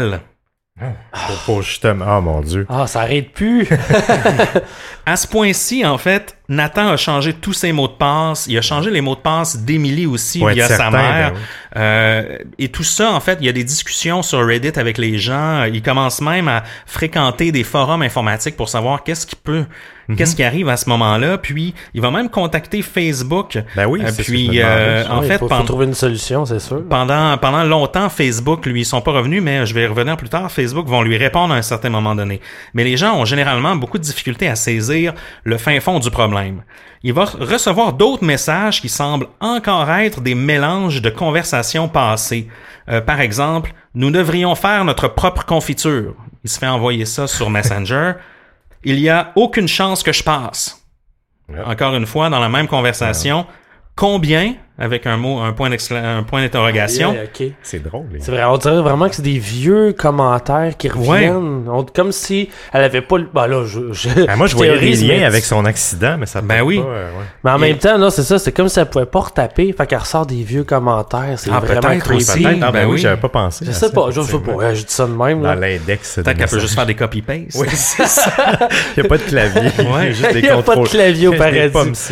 Pour, pour justement, oh mon Dieu. Ah, ça arrête plus. À ce point-ci, en fait, Nathan a changé tous ses mots de passe. Il a changé les mots de passe d'Émilie aussi Pour via être sa certain, mère. ben oui. Euh, et tout ça, en fait, il y a des discussions sur Reddit avec les gens. Il commence même à fréquenter des forums informatiques pour savoir qu'est-ce qui peut, mm-hmm. qu'est-ce qui arrive à ce moment-là. Puis, il va même contacter Facebook. Ben oui, euh, c'est puis, ce que je me euh, demandais. en Ouais, fait, il faut, pendant, faut trouver une solution, c'est sûr. pendant pendant longtemps, Facebook, lui, ils sont pas revenus, mais je vais y revenir plus tard. Facebook vont lui répondre à un certain moment donné. Mais les gens ont généralement beaucoup de difficultés à saisir le fin fond du problème. Il va recevoir d'autres messages qui semblent encore être des mélanges de conversations passées. Euh, par exemple, nous devrions faire notre propre confiture. Il se fait envoyer ça sur Messenger. Il y a aucune chance que je passe. Ouais. Encore une fois, dans la même conversation. Ouais. Combien? Avec un mot, un point d'excla- un point d'interrogation. Yeah, okay. C'est drôle. Les... C'est vrai, on dirait vraiment que c'est des vieux commentaires qui reviennent. Ouais. On, comme si elle avait pas le. Ben là, je. je ah, moi, je voyais des liens mais... avec son accident, mais ça ben oui. pas. Euh, ouais. Mais en Et... même temps, là, c'est ça, c'est comme si elle pouvait pas retaper. Fait qu'elle ressort des vieux commentaires. C'est ah, vraiment peut-être creepy. aussi. Peut-être. Ah, ben, ben oui, oui, j'avais pas pensé. Je sais pas, je sais pas. Ouais, je dis ça de même. Dans là. l'index. Peut-être qu'elle peut juste faire des copy-paste. Oui, c'est ça. Il n'y a pas de clavier. Ouais, juste des il n'y a pas de clavier au paradis.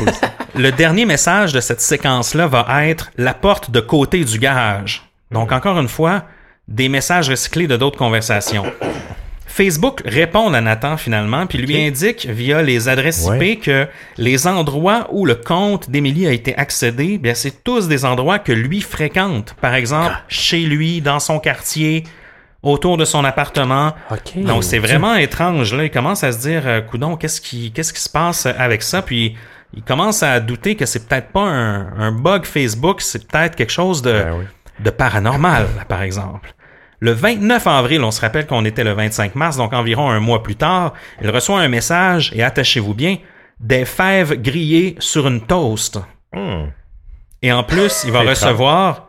Le dernier message de cette séquence-là va être la porte de côté du garage. Donc, encore une fois, des messages recyclés de d'autres conversations. Facebook répond à Nathan finalement, puis lui okay. indique via les adresses ouais. I P que les endroits où le compte d'Émilie a été accédé, bien, c'est tous des endroits que lui fréquente. Par exemple, ah. chez lui, dans son quartier, autour de son appartement. Okay. Donc, c'est vraiment étrange. Là, il commence à se dire, euh, coudonc, qu'est-ce qui, qu'est-ce qui se passe avec ça? Puis, il commence à douter que c'est peut-être pas un, un bug Facebook, c'est peut-être quelque chose de, ben oui. de paranormal, par exemple. Le vingt-neuf avril, on se rappelle qu'on était le vingt-cinq mars, donc environ un mois plus tard, il reçoit un message, et attachez-vous bien, des fèves grillées sur une toast. Mm. Et en plus, il va recevoir...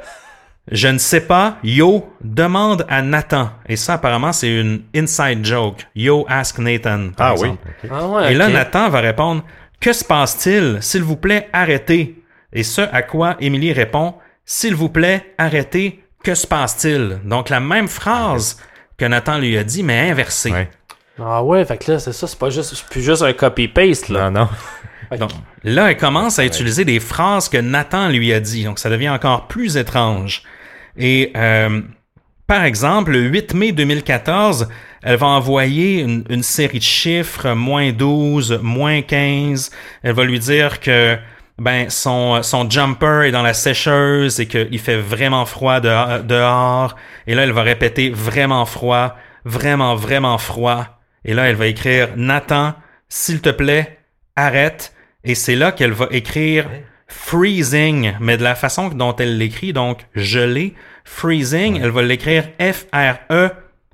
Je ne sais pas, yo, demande à Nathan. Et ça, apparemment, c'est une inside joke. Yo, ask Nathan. Par ah exemple. oui. Okay. Ah ouais, et là, okay. Nathan va répondre, que se passe-t-il? S'il vous plaît, arrêtez. Et ce à quoi Émilie répond, s'il vous plaît, arrêtez. Que se passe-t-il? Donc, la même phrase que Nathan lui a dit, mais inversée. Ouais. Ah ouais, fait que là, c'est ça, c'est pas juste, c'est plus juste un copy-paste, là. Non, non. Okay. Donc, là, elle commence à utiliser des phrases que Nathan lui a dit. Donc, ça devient encore plus étrange. Et, euh, par exemple, le huit mai deux mille quatorze, elle va envoyer une, une série de chiffres, moins douze, moins quinze. Elle va lui dire que ben son, son jumper est dans la sécheuse et qu'il fait vraiment froid de, dehors. Et là, elle va répéter vraiment froid, vraiment, vraiment froid. Et là, elle va écrire « Nathan, s'il te plaît, arrête ». Et c'est là qu'elle va écrire « freezing », mais de la façon dont elle l'écrit, donc « gelé ». Freezing, ouais. Elle va l'écrire F R E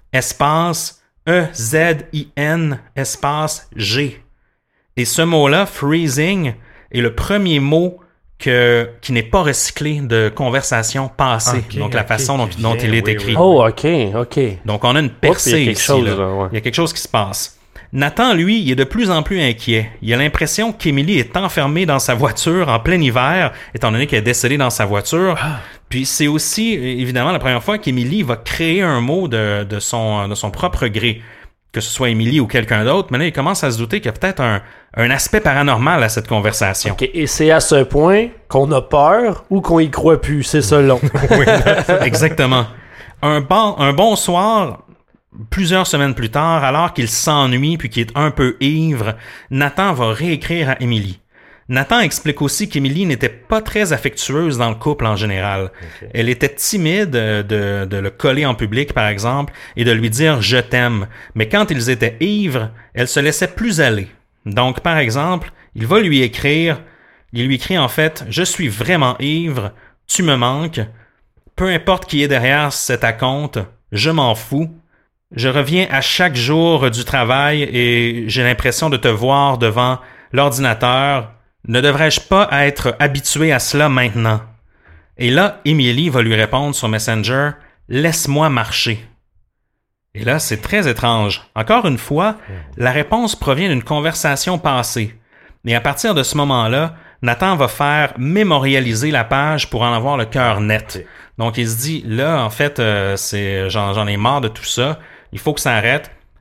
espace E Z I N espace G. Et ce mot-là, freezing, est le premier mot que, qui n'est pas recyclé de conversation passée. Okay, donc, la okay, façon dont, dont il est oui, écrit. Oui. Oh, OK, OK. Donc, on a une percée Oups, il y a ici. chose, là. là, ouais. Il y a quelque chose qui se passe. Nathan, lui, il est de plus en plus inquiet. Il a l'impression qu'Émilie est enfermée dans sa voiture en plein hiver, étant donné qu'elle est décédée dans sa voiture. Ah. Puis c'est aussi, évidemment, la première fois qu'Émilie va créer un mot de, de, son, de son propre gré. Que ce soit Émilie ou quelqu'un d'autre, mais là, il commence à se douter qu'il y a peut-être un, un aspect paranormal à cette conversation. Okay. Et c'est à ce point qu'on a peur ou qu'on y croit plus, c'est ça long. Oui, exactement. Un bon, un bon soir... Plusieurs semaines plus tard, alors qu'il s'ennuie puis qu'il est un peu ivre, Nathan va réécrire à Émilie. Nathan explique aussi qu'Émilie n'était pas très affectueuse dans le couple en général. Okay. Elle était timide de, de le coller en public, par exemple, et de lui dire « je t'aime ». Mais quand ils étaient ivres, elle se laissait plus aller. Donc, par exemple, il va lui écrire, il lui écrit en fait « je suis vraiment ivre, tu me manques, peu importe qui est derrière cet acompte, je m'en fous. Je reviens à chaque jour du travail et j'ai l'impression de te voir devant l'ordinateur. Ne devrais-je pas être habitué à cela maintenant? » Et là, Émilie va lui répondre sur Messenger « Laisse-moi marcher. » Et là, c'est très étrange. Encore une fois, la réponse provient d'une conversation passée. Et à partir de ce moment-là, Nathan va faire mémorialiser la page pour en avoir le cœur net. Donc, il se dit, là, en fait, euh, c'est, j'en, j'en ai marre de tout ça. Il faut que ça arrête.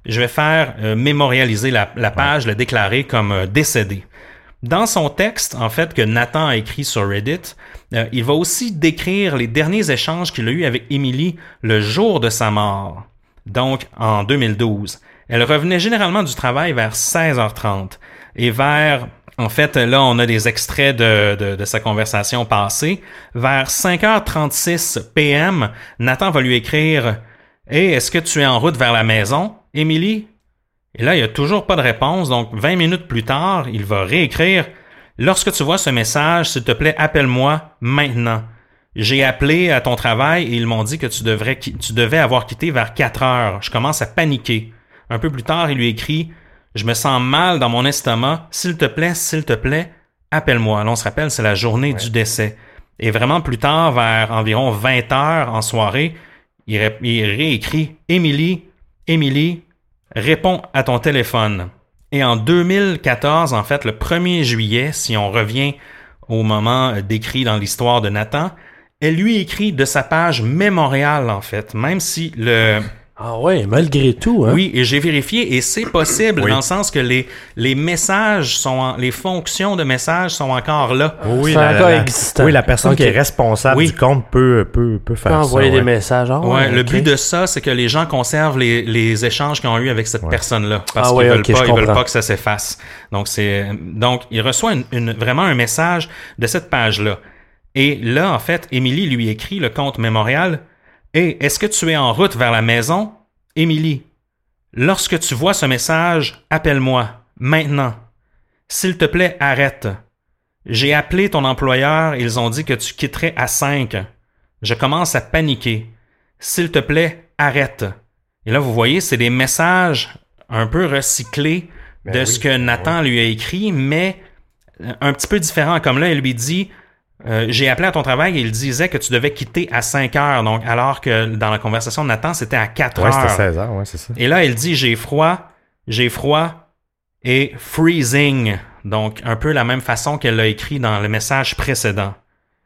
je vais faire euh, mémorialiser la, la page, ouais. le déclarer comme euh, décédé. Dans son texte, en fait, que Nathan a écrit sur Reddit, euh, il va aussi décrire les derniers échanges qu'il a eus avec Emily le jour de sa mort, donc en deux mille douze. Elle revenait généralement du travail vers seize heures trente et vers... En fait, là, on a des extraits de, de, de sa conversation passée. Vers cinq heures trente-six p m, Nathan va lui écrire « Hey, est-ce que tu es en route vers la maison, Émilie? » Et là, il n'y a toujours pas de réponse. Donc, vingt minutes plus tard, il va réécrire « Lorsque tu vois ce message, s'il te plaît, appelle-moi maintenant. J'ai appelé à ton travail et ils m'ont dit que tu, devrais, tu devais avoir quitté vers quatre heures. Je commence à paniquer. » Un peu plus tard, il lui écrit « Je me sens mal dans mon estomac. S'il te plaît, s'il te plaît, appelle-moi. » Là, on se rappelle, c'est la journée ouais. du décès. Et vraiment plus tard, vers environ vingt heures en soirée, il, ré- il réécrit « Émilie, Émilie, réponds à ton téléphone. » Et en deux mille quatorze, en fait, le premier juillet, si on revient au moment décrit dans l'histoire de Nathan, elle lui écrit de sa page mémoriale, en fait, même si le... Ah ouais, malgré tout, hein? Oui, et j'ai vérifié, et c'est possible, oui. dans le sens que les, les messages sont, en, les fonctions de messages sont encore là. Oui, c'est la, encore la, existant. Oui, la personne okay. qui est responsable oui. du compte peut, peut, peut faire peut ça. envoyer ouais. des messages. Oh, ouais, okay. Le but de ça, c'est que les gens conservent les, les échanges qu'ils ont eus avec cette ouais. personne-là. Parce ah, qu'ils ouais, veulent okay, pas, ils veulent pas que ça s'efface. Donc, c'est, donc il reçoit une, une, vraiment un message de cette page-là. Et là, en fait, Émilie lui écrit le compte mémorial. « Hey, est-ce que tu es en route vers la maison? Émilie, lorsque tu vois ce message, appelle-moi, maintenant. S'il te plaît, arrête. J'ai appelé ton employeur, ils ont dit que tu quitterais à cinq. Je commence à paniquer. S'il te plaît, arrête. » Et là, vous voyez, c'est des messages un peu recyclés ben de oui, ce que Nathan oui. lui a écrit, mais un petit peu différent. Comme là, il lui dit... Euh, j'ai appelé à ton travail et il disait que tu devais quitter à cinq heures, donc alors que dans la conversation de Nathan, c'était à quatre heures. Ouais, c'était seize heures, ouais, c'est ça. Et là, il dit « J'ai froid, j'ai froid et freezing », donc un peu la même façon qu'elle l'a écrit dans le message précédent.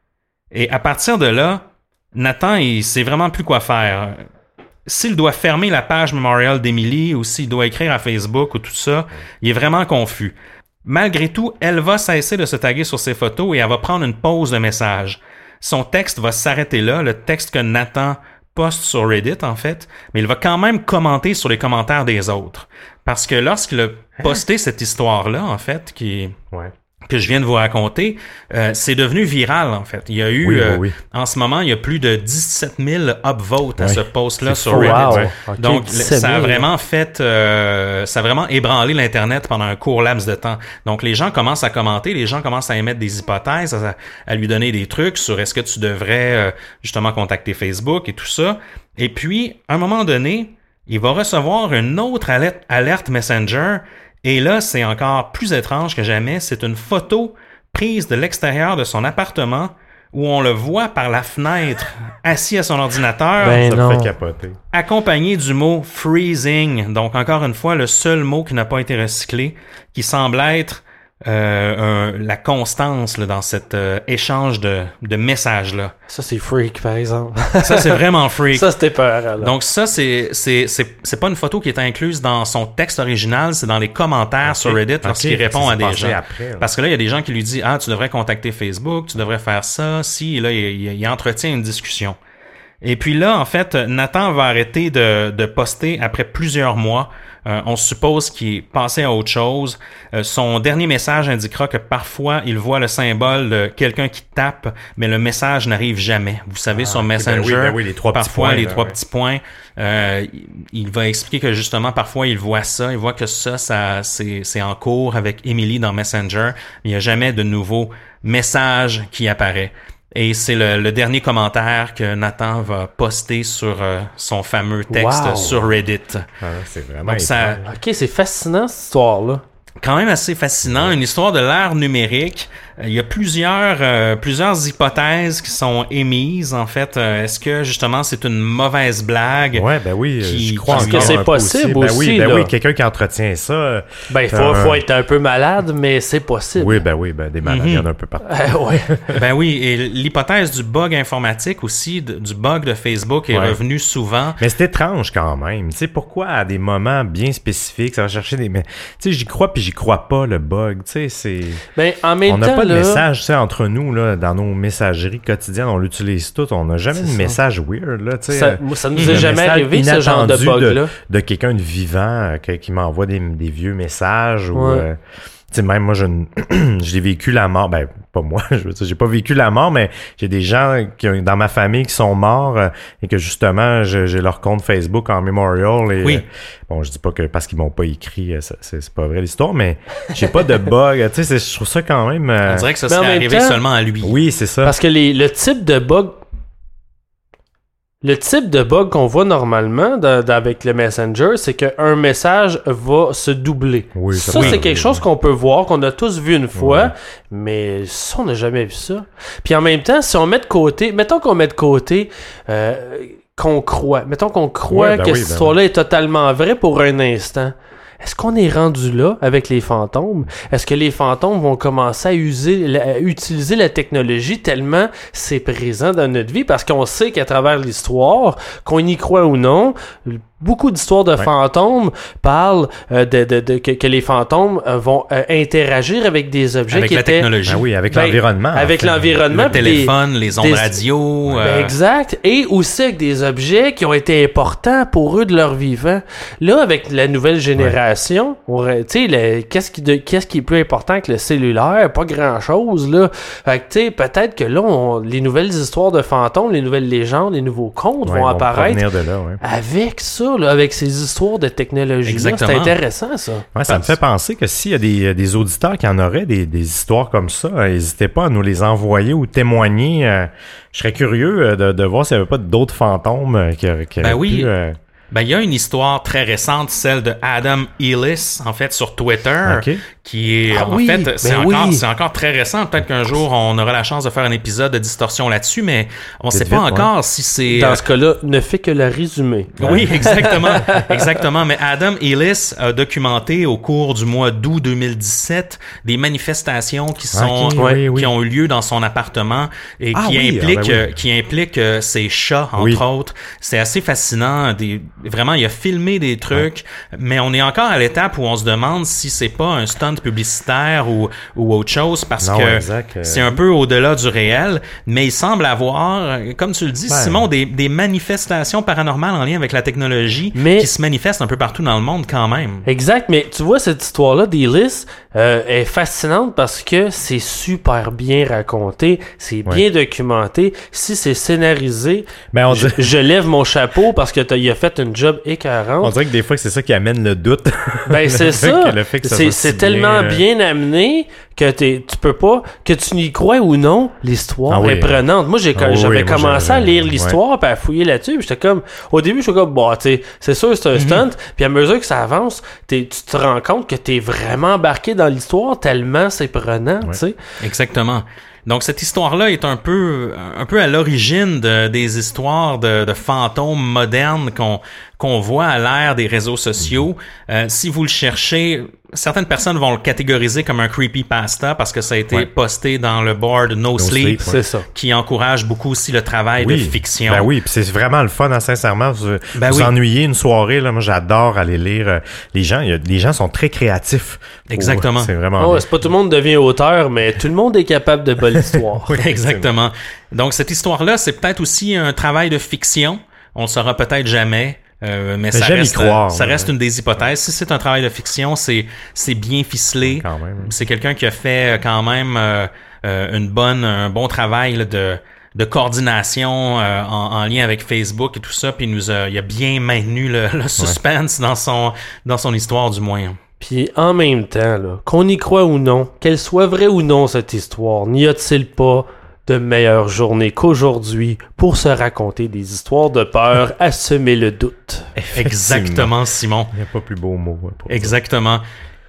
Et à partir de là, Nathan, il sait vraiment plus quoi faire. S'il doit fermer la page Memorial d'Emily ou s'il doit écrire à Facebook ou tout ça, il est vraiment confus. Malgré tout, elle va cesser de se taguer sur ses photos et elle va prendre une pause de message. Son texte va s'arrêter là, le texte que Nathan poste sur Reddit, en fait, mais il va quand même commenter sur les commentaires des autres. Parce que lorsqu'il a posté cette histoire-là, en fait, qui ouais. que je viens de vous raconter, euh, c'est devenu viral, en fait. Il y a eu, oui, euh, oui. en ce moment, il y a plus de dix-sept mille upvotes oui. à ce post-là c'est sur fou. Reddit. Wow. Okay, donc, ça a vraiment fait, euh, ça a vraiment ébranlé l'Internet pendant un court laps de temps. Donc, les gens commencent à commenter, les gens commencent à émettre des hypothèses, à, à lui donner des trucs sur est-ce que tu devrais, euh, justement, contacter Facebook et tout ça. Et puis, à un moment donné, il va recevoir une autre alerte, alerte Messenger. Et là, c'est encore plus étrange que jamais. C'est une photo prise de l'extérieur de son appartement où on le voit par la fenêtre, assis à son ordinateur, ben ça non. me fait capoter. Accompagné du mot « freezing ». Donc, encore une fois, le seul mot qui n'a pas été recyclé, qui semble être euh, un, la constance là, dans cet euh, échange de, de messages-là. Ça, c'est freak, par exemple. Ça, c'est vraiment freak. Ça, c'était peur. Alors. Donc, ça, c'est, c'est, c'est, c'est pas une photo qui est incluse dans son texte original, c'est dans les commentaires okay. sur Reddit okay. lorsqu'il okay. répond à des gens. Après, Parce que là, il y a des gens qui lui disent « Ah, tu devrais contacter Facebook, tu devrais faire ça, si. » Et là, il, il, il entretient une discussion. Et puis là, en fait, Nathan va arrêter de, de poster après plusieurs mois. Euh, on suppose qu'il est passé à autre chose. Euh, son dernier message indiquera que parfois, il voit le symbole de quelqu'un qui tape, mais le message n'arrive jamais. Vous savez, ah, sur Messenger, ben oui, ben oui, les trois parfois, petits points, les là, trois ouais. petits points. Euh, il va expliquer que justement, parfois, il voit ça. Il voit que ça, ça c'est, c'est en cours avec Emily dans Messenger. Il n'y a jamais de nouveau message qui apparaît. Et c'est le, le dernier commentaire que Nathan va poster sur euh, son fameux texte wow. sur Reddit. Ah, c'est vraiment Donc, ça, OK, c'est fascinant, cette histoire-là. Quand même assez fascinant. Une histoire de l'ère numérique il y a plusieurs, euh, plusieurs hypothèses qui sont émises. En fait, euh, est-ce que justement c'est une mauvaise blague? Ouais, ben oui, qui, je crois parce encore que c'est un peu possible aussi. aussi. Ben oui, ben là. oui, quelqu'un qui entretient ça. Ben, il faut, euh, faut être un peu malade, mais c'est possible. Oui, ben oui, ben des malades, il y en a un peu partout. Euh, ouais. Ben oui, et l'hypothèse du bug informatique aussi, de, du bug de Facebook est Ouais. revenue souvent. Mais c'est étrange quand même. Tu sais, pourquoi à des moments bien spécifiques, ça va chercher des... Mais, tu sais, j'y crois puis j'y crois pas, le bug. Tu sais, c'est... Ben, en même On n'a temps, pas de là, message, tu sais, entre nous, là, dans nos messageries quotidiennes, on l'utilise tout. On n'a jamais C'est de ça. message weird, là, tu sais. ça, euh, moi, ça nous un est jamais message arrivé, ce genre de inattendu bug-là. de quelqu'un de vivant euh, que- qui m'envoie des, des vieux messages ou... Ouais. euh, tu sais, même moi, je j'ai vécu la mort. Ben, pas moi, je veux dire, j'ai pas vécu la mort, mais j'ai des gens qui, ont- dans ma famille qui sont morts euh, et que justement, je- j'ai leur compte Facebook en memorial. Et, Oui. euh, bon, je dis pas que parce qu'ils m'ont pas écrit, euh, ça- c'est c'est pas vrai l'histoire, mais j'ai pas de bug. Tu sais, c'est- je trouve ça quand même. euh, On dirait que ça Mais en serait même arrivé temps- seulement à lui. Oui, c'est ça. Parce que les, le type de bug. Le type de bug qu'on voit normalement dans- dans- avec le Messenger, c'est qu'un message va se doubler. Oui, ça, ça peut c'est arriver, quelque chose ouais. qu'on peut voir, qu'on a tous vu une fois, Ouais. mais ça, on n'a jamais vu ça. Puis en même temps, si on met de côté, mettons qu'on met de côté euh, qu'on croit, mettons qu'on croit Ouais, ben que oui, cette ben histoire-là est totalement vraie pour un instant. Est-ce qu'on est rendu là avec les fantômes? Est-ce que les fantômes vont commencer à, user, la- à utiliser la technologie tellement c'est présent dans notre vie? Parce qu'on sait qu'à travers l'histoire, qu'on y croit ou non, beaucoup d'histoires de Ouais. fantômes parlent euh, de, de, de- que, que les fantômes euh, vont euh, interagir avec des objets Avec qui la étaient... technologie. Ben oui, avec Ben, l'environnement. en Avec fait. l'environnement. Le puis des- téléphone, les ondes des- radio. ben, euh, exact. Et aussi avec des objets qui ont été importants pour eux de leur vivant. Là, avec la nouvelle génération, on aurait- tu sais, le- qu'est-ce qui, de- qu'est-ce qui est plus important que le cellulaire? Pas grand-chose, là. Fait que, tu sais, peut-être que là, on- les nouvelles histoires de fantômes, les nouvelles légendes, les nouveaux contes Ouais, vont ils apparaître provenir de là, ouais. avec ça, là, avec ces histoires de technologie. C'est Exactement. intéressant, ça. Ouais, ça me fait penser que s'il y a des, des auditeurs qui en auraient des, des histoires comme ça, euh, n'hésitez pas à nous les envoyer ou témoigner. euh, je serais curieux euh, de, de voir s'il n'y avait pas d'autres fantômes euh, qui, auraient- qui Ben auraient oui. pu, euh, Ben, il y a une histoire très récente, celle de Adam Ellis, en fait, sur Twitter, OK. qui est, Ah en oui, fait, c'est ben encore, oui. c'est encore très récent. Peut-être qu'un jour, on aura la chance de faire un épisode de distorsion là-dessus, mais on sait Vite, pas vite, encore si c'est... Dans ce cas-là, ne fait que la résumer. Oui, exactement, exactement. Mais Adam Ellis a documenté au cours du mois d'août deux mille dix-sept des manifestations qui sont Ok, oui, oui. qui ont eu lieu dans son appartement et Ah qui oui, impliquent ah ben oui. euh, qui impliquent euh, ses chats entre Oui. autres. C'est assez fascinant. Des, vraiment, il a filmé des trucs, mais on est encore à l'étape où on se demande si c'est pas un stunt publicitaire ou ou autre chose parce Non, que exact, euh. c'est un peu au-delà du réel. Mais il semble avoir, comme tu le dis, Ben. Simon, des, des manifestations paranormales en lien avec la technologie Mais- qui se manifestent un peu partout dans le monde quand même. Exact, mais tu vois, cette histoire-là d'Ellis euh, est fascinante parce que c'est super bien raconté, c'est Ouais. bien documenté. Si c'est scénarisé, Ben, on, je, dirait, je lève mon chapeau parce que t'as- il a fait une job on écœurante. dirait que des fois, c'est ça qui amène le doute. Ben Le c'est fait ça. que- le fait que ça C'est soit c'est si tellement bien, euh, bien amené que t'es- tu peux pas, que tu n'y crois ou non, l'histoire Ah oui. est prenante. Moi, j'ai Ah oui, j'avais moi, commencé à j'avais- lire l'histoire puis à fouiller là-dessus. Puis j'étais comme, au début, j'étais comme, bah, tu sais, c'est sûr, c'est un Mhm. stunt. Puis à mesure que ça avance, t'es- tu te rends compte que t'es vraiment embarqué dans l'histoire tellement c'est prenant, tu sais. Exactement. Donc cette histoire-là est un peu un peu à l'origine de, des histoires de, de fantômes modernes qu'on qu'on voit à l'ère des réseaux sociaux. Euh, si vous le cherchez, certaines personnes vont le catégoriser comme un creepypasta parce que ça a été Ouais. posté dans le board No, No Sleep, Sleep, C'est ça. qui encourage beaucoup aussi le travail de fiction. Ben oui, puis c'est vraiment le fun, hein, sincèrement. Vous Ben vous oui. ennuyez une soirée, là, moi j'adore aller lire. euh, les gens, il y a- les gens sont très créatifs. Exactement. C'est vraiment Oh, bien. c'est pas tout le monde devient auteur, mais tout le monde est capable de bonne histoire. Oui, Exactement. Donc cette histoire-là, c'est peut-être aussi un travail de fiction. On le saura peut-être jamais. Euh, mais ça j'aime y reste, croire, ça ouais. reste une des hypothèses. Si c'est un travail de fiction, c'est c'est bien ficelé. Quand même. C'est quelqu'un qui a fait euh, quand même euh, euh, une bonne, un bon travail là, de de coordination euh, en, en lien avec Facebook et tout ça. Puis il nous a, il a bien maintenu le, le suspense dans son dans son histoire du moins. Puis en même temps, là, qu'on y croit ou non, qu'elle soit vraie ou non cette histoire, n'y a-t-il pas de meilleure journée qu'aujourd'hui pour se raconter des histoires de peur à semer le doute? Exactement, Simon. Il n'y a pas plus beau mot. hein, pour Exactement.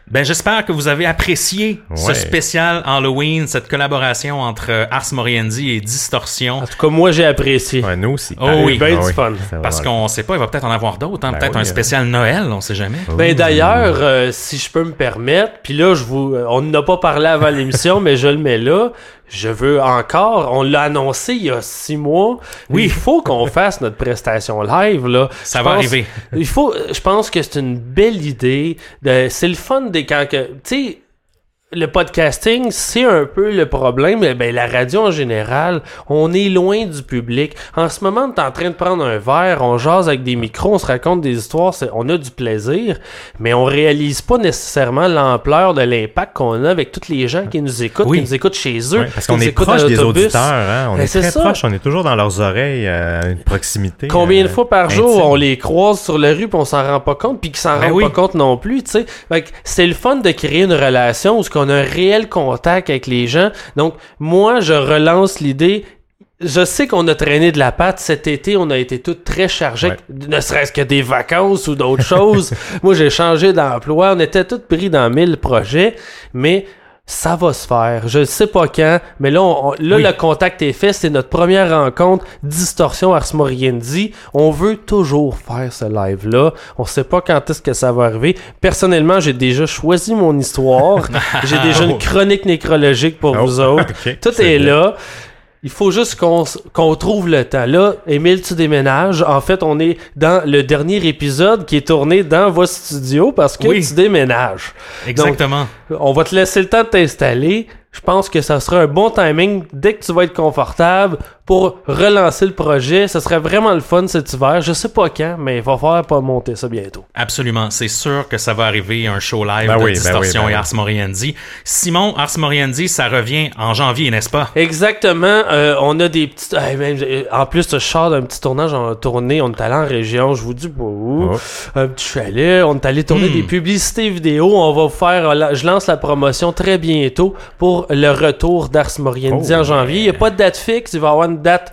Ben, j'espère que vous avez apprécié Ouais. ce spécial Halloween, cette collaboration entre Ars Moriendi et Distorsion. En tout cas, moi, j'ai apprécié. Ouais, nous aussi. Oh Pareil. oui. Ben Ah du oui. fun. C'est Parce vraiment- qu'on sait pas, il va peut-être en avoir d'autres, hein? Ben Peut-être oui, un spécial Noël, on sait jamais. Ben d'ailleurs, euh, si je peux me permettre, puis là, je vous, euh, on n'a pas parlé avant l'émission, mais je le mets là. Je veux encore, on l'a annoncé il y a six mois. Oui. Il faut qu'on fasse notre prestation live là. Ça Je va pense- arriver. Il faut, je pense que c'est une belle idée. De, c'est le fun des quand que, tu sais. Le podcasting, c'est un peu le problème. Ben, la radio en général, on est loin du public. En ce moment, t'es en train de prendre un verre, on jase avec des micros, on se raconte des histoires, c'est- on a du plaisir, mais on réalise pas nécessairement l'ampleur de l'impact qu'on a avec tous les gens qui nous écoutent, Oui. qui nous écoutent chez eux. Ouais, parce qui qu'on nous est écoutent proche dans des l'autobus. auditeurs, hein? On Ben, est c'est très ça. proche, on est toujours dans leurs oreilles, euh, une proximité. Combien de euh, fois par jour intime. on les croise sur la rue puis on s'en rend pas compte puis qu'ils s'en Ben rendent oui. pas compte non plus, tu sais. Fait que c'est le fun de créer une relation où on a un réel contact avec les gens. Donc moi je relance l'idée. Je sais qu'on a traîné de la patte cet été, on a été tous très chargés, Ouais. ne serait-ce que des vacances ou d'autres choses. Moi j'ai changé d'emploi, on était tous pris dans mille projets, mais ça va se faire. Je ne sais pas quand, mais là, on- on- là Oui. le contact est fait. C'est notre première rencontre Distorsion Ars Moriendi. On veut toujours faire ce live-là. On sait pas quand est-ce que ça va arriver. Personnellement, j'ai déjà choisi mon histoire. J'ai déjà une chronique nécrologique pour Oh, vous autres. ok, Tout c'est est bien. là. Il faut juste qu'on s- qu'on trouve le temps. Là, Émile, tu déménages. En fait, on est dans le dernier épisode qui est tourné dans vos studios parce que Oui. tu déménages. Exactement. On va te laisser le temps de t'installer. Je pense que ça sera un bon timing dès que tu vas être confortable pour relancer le projet. Ça serait vraiment le fun cet hiver. Je sais pas quand, mais il va falloir pas monter ça bientôt. Absolument. C'est sûr que ça va arriver, un show live Ben de oui, ben Distorsion oui, ben et oui. Ars Moriendi. Simon, Ars Moriendi, ça revient en janvier, n'est-ce pas? Exactement. Euh, on a des petites... euh, même, euh, en plus, je sors d'un petit tournage. On a tourné, on est allé en région, je vous dis pas où. Oh. Un petit chalet. On est allé tourner Hmm. des publicités vidéo. On va faire... euh, Je lance la promotion très bientôt pour le retour d'Ars Moriendi Oh, en janvier. Il n'y a pas de date fixe. Il va y avoir une date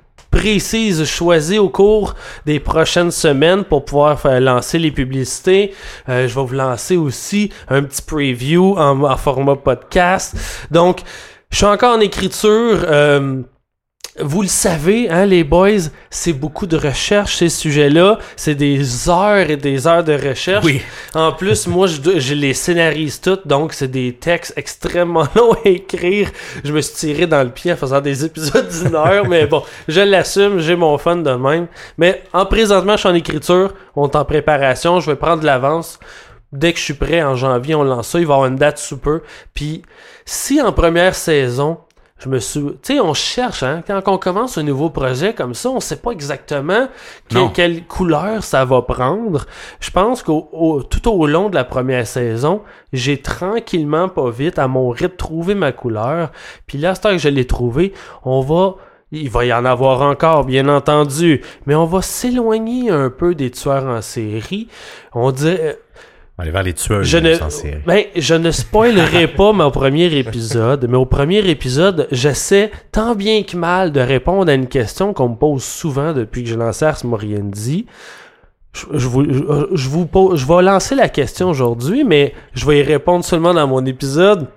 précise choisie au cours des prochaines semaines pour pouvoir faire lancer les publicités. Euh, je vais vous lancer aussi un petit preview en, en format podcast. Donc, je suis encore en écriture. Euh, vous le savez, hein, les boys, c'est beaucoup de recherche, ces sujets-là. C'est des heures et des heures de recherche. Oui. En plus, moi, je, dois- je les scénarise toutes, donc c'est des textes extrêmement longs à écrire. Je me suis tiré dans le pied en faisant des épisodes d'une heure, mais bon, je l'assume, j'ai mon fun de même. Mais en présentement, je suis en écriture, on est en préparation, je vais prendre de l'avance. Dès que je suis prêt, en janvier, on lance ça, il va y avoir une date sous peu. Puis, si en première saison, je me suis... Tu sais, on cherche, hein. Quand on commence un nouveau projet comme ça, on sait pas exactement que- Non. quelle couleur ça va prendre. Je pense qu'au au- tout au long de la première saison, j'ai tranquillement, pas vite, à mon rythme, trouvé ma couleur. Puis là, à ce temps que je l'ai trouvé, on va... Il va y en avoir encore, bien entendu. Mais on va s'éloigner un peu des tueurs en série. On dirait... On va aller vers les tueurs Je ne, en série. ben, je ne spoilerai pas mon premier épisode, mais au premier épisode, j'essaie tant bien que mal de répondre à une question qu'on me pose souvent depuis que j'ai lancé Ars Moriendi. Je, je, vous, je, je vous pose, je vais lancer la question aujourd'hui, mais je vais y répondre seulement dans mon épisode.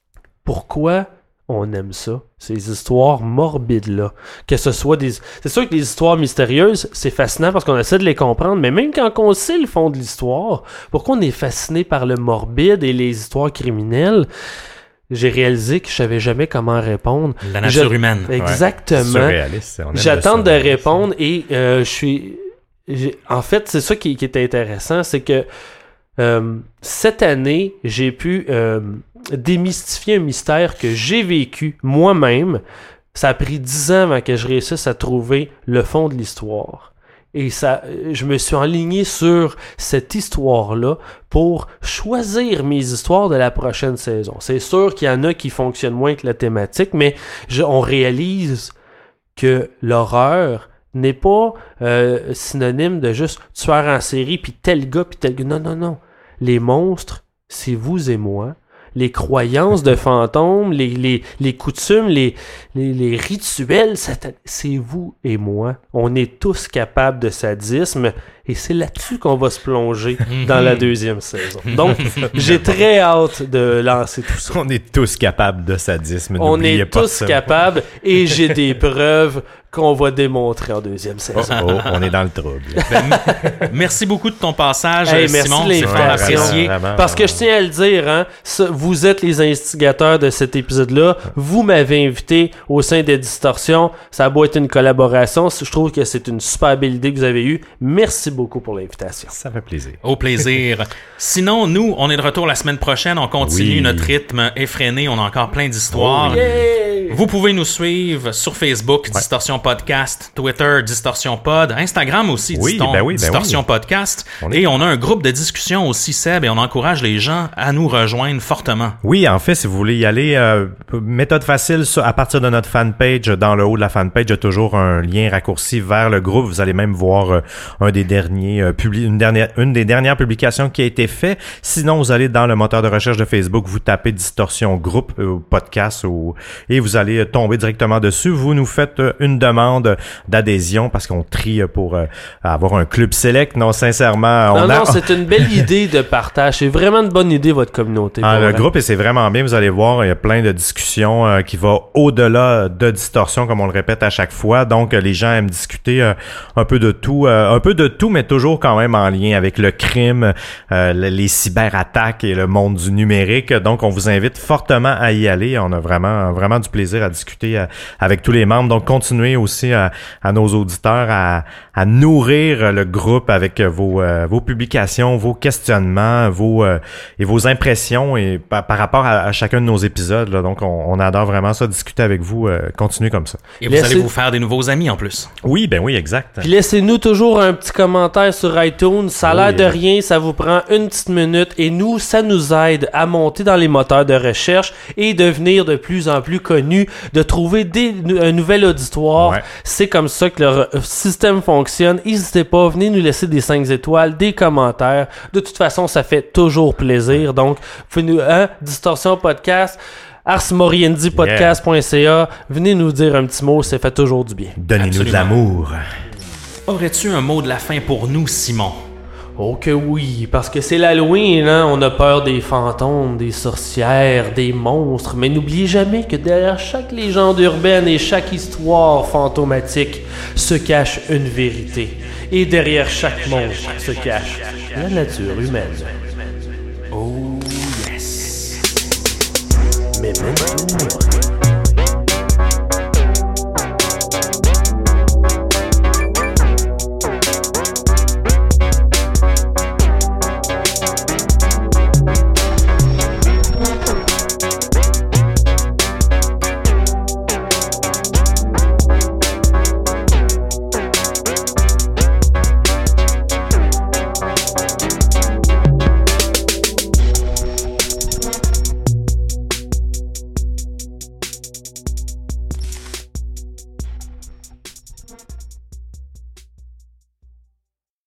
Pourquoi on aime ça, ces histoires morbides-là? Que ce soit des... C'est sûr que les histoires mystérieuses, c'est fascinant parce qu'on essaie de les comprendre, mais même quand on sait le fond de l'histoire, pourquoi on est fasciné par le morbide et les histoires criminelles? J'ai réalisé que je savais jamais comment répondre. La nature Je- humaine. Exactement. Surréaliste. on aime le J'attends de surréalisme. répondre et euh, je suis... j'ai- En fait, c'est ça qui, qui est intéressant, c'est que euh, cette année, j'ai pu euh, démystifier un mystère que j'ai vécu moi-même. Ça a pris dix ans avant que je réussisse à trouver le fond de l'histoire. Et ça, je me suis enligné sur cette histoire-là pour choisir mes histoires de la prochaine saison. C'est sûr qu'il y en a qui fonctionnent moins que la thématique, mais je- on réalise que l'horreur n'est pas euh, synonyme de juste tueur en série, puis tel gars, puis tel gars. Non, non, non. Les monstres, c'est vous et moi. les croyances de fantômes, les, les, les coutumes, les, les, les rituels, c'est vous et moi. On est tous capables de sadisme et c'est là-dessus qu'on va se plonger dans la deuxième saison. Donc, j'ai très hâte de lancer tout ça. On est tous capables de sadisme, On n'oubliez est pas tous ça. capables et j'ai des preuves qu'on va démontrer en deuxième saison. Oh, oh, on est dans le trouble. Ben, merci beaucoup de ton passage, Hey, merci Simon. de C'est fort l'invitation. apprécié. Vraiment, Parce que je tiens à le dire, hein, ça, vous êtes les instigateurs de cet épisode-là. Vous m'avez invité au sein des Distorsions. Ça a beau être une collaboration. Je trouve que c'est une super belle idée que vous avez eue. Merci beaucoup pour l'invitation. Ça fait plaisir. Au plaisir. Sinon, nous, on est de retour la semaine prochaine. On continue Oui. notre rythme effréné. On a encore plein d'histoires. Oh, Yay! Vous pouvez nous suivre sur Facebook, Distorsion Podcast, Twitter, Distorsion Pod, Instagram aussi, Oui, Diston- ben oui, ben Distorsion oui. Podcast. On est- Et on a un groupe de discussion aussi, Seb, et on encourage les gens à nous rejoindre fortement. Oui, en fait, si vous voulez y aller, euh, méthode facile, ça, à partir de notre fanpage, dans le haut de la fanpage, il y a toujours un lien raccourci vers le groupe. Vous allez même voir euh, un des derniers euh, publi- une dernière une des dernières publications qui a été faite. Sinon, vous allez dans le moteur de recherche de Facebook, vous tapez Distorsion Groupe euh, podcast ou et vous allez tomber directement dessus. Vous nous faites euh, une demande d'adhésion parce qu'on trie pour euh, avoir un club select. Non, sincèrement, on Non, a non, c'est une belle idée de partage. C'est vraiment une bonne idée, votre communauté. Ah, pour le vrai. groupe, et c'est vraiment bien, vous allez voir, il y a plein de discussions euh, qui vont au-delà de Distorsion, comme on le répète à chaque fois. Donc, euh, les gens aiment discuter euh, un peu de tout, euh, un peu de tout, mais toujours quand même en lien avec le crime, euh, le- les cyberattaques et le monde du numérique. Donc, on vous invite fortement à y aller. On a vraiment, vraiment du plaisir à discuter euh, avec tous les membres. Donc, continuez aussi à, à nos auditeurs à, à nourrir le groupe avec vos, euh, vos publications, vos questionnements, vos euh, et vos impressions et par, par rapport à, à chacun de nos épisodes. Là. Donc, on, on adore vraiment ça, discuter avec vous. Euh, continuez comme ça. Et vous Laissez- allez vous faire des nouveaux amis en plus. Oui, ben oui, exact. Puis laissez-nous toujours un petit commentaire sur iTunes. Ça a l'air Oui. de rien, ça vous prend une petite minute et nous, ça nous aide à monter dans les moteurs de recherche et devenir de plus en plus connus, de trouver des, un nouvel auditoire. Ouais. C'est comme ça que le re- système fonctionne. N'hésitez pas, venez nous laisser des cinq étoiles, des commentaires. De toute façon, ça fait toujours plaisir. Donc, vous pouvez nous... Hein, Distorsion Podcast... ars moriendi podcast point c a. Venez nous dire un petit mot, ça fait toujours du bien. Donnez-nous de Absolument. l'amour. Aurais-tu un mot de la fin pour nous, Simon? Oh que oui, parce que c'est l'Halloween, hein? On a peur des fantômes, des sorcières, des monstres, mais n'oubliez jamais que derrière chaque légende urbaine et chaque histoire fantomatique se cache une vérité. Et derrière chaque monstre se cache la nature humaine. Oh, yes. Mais même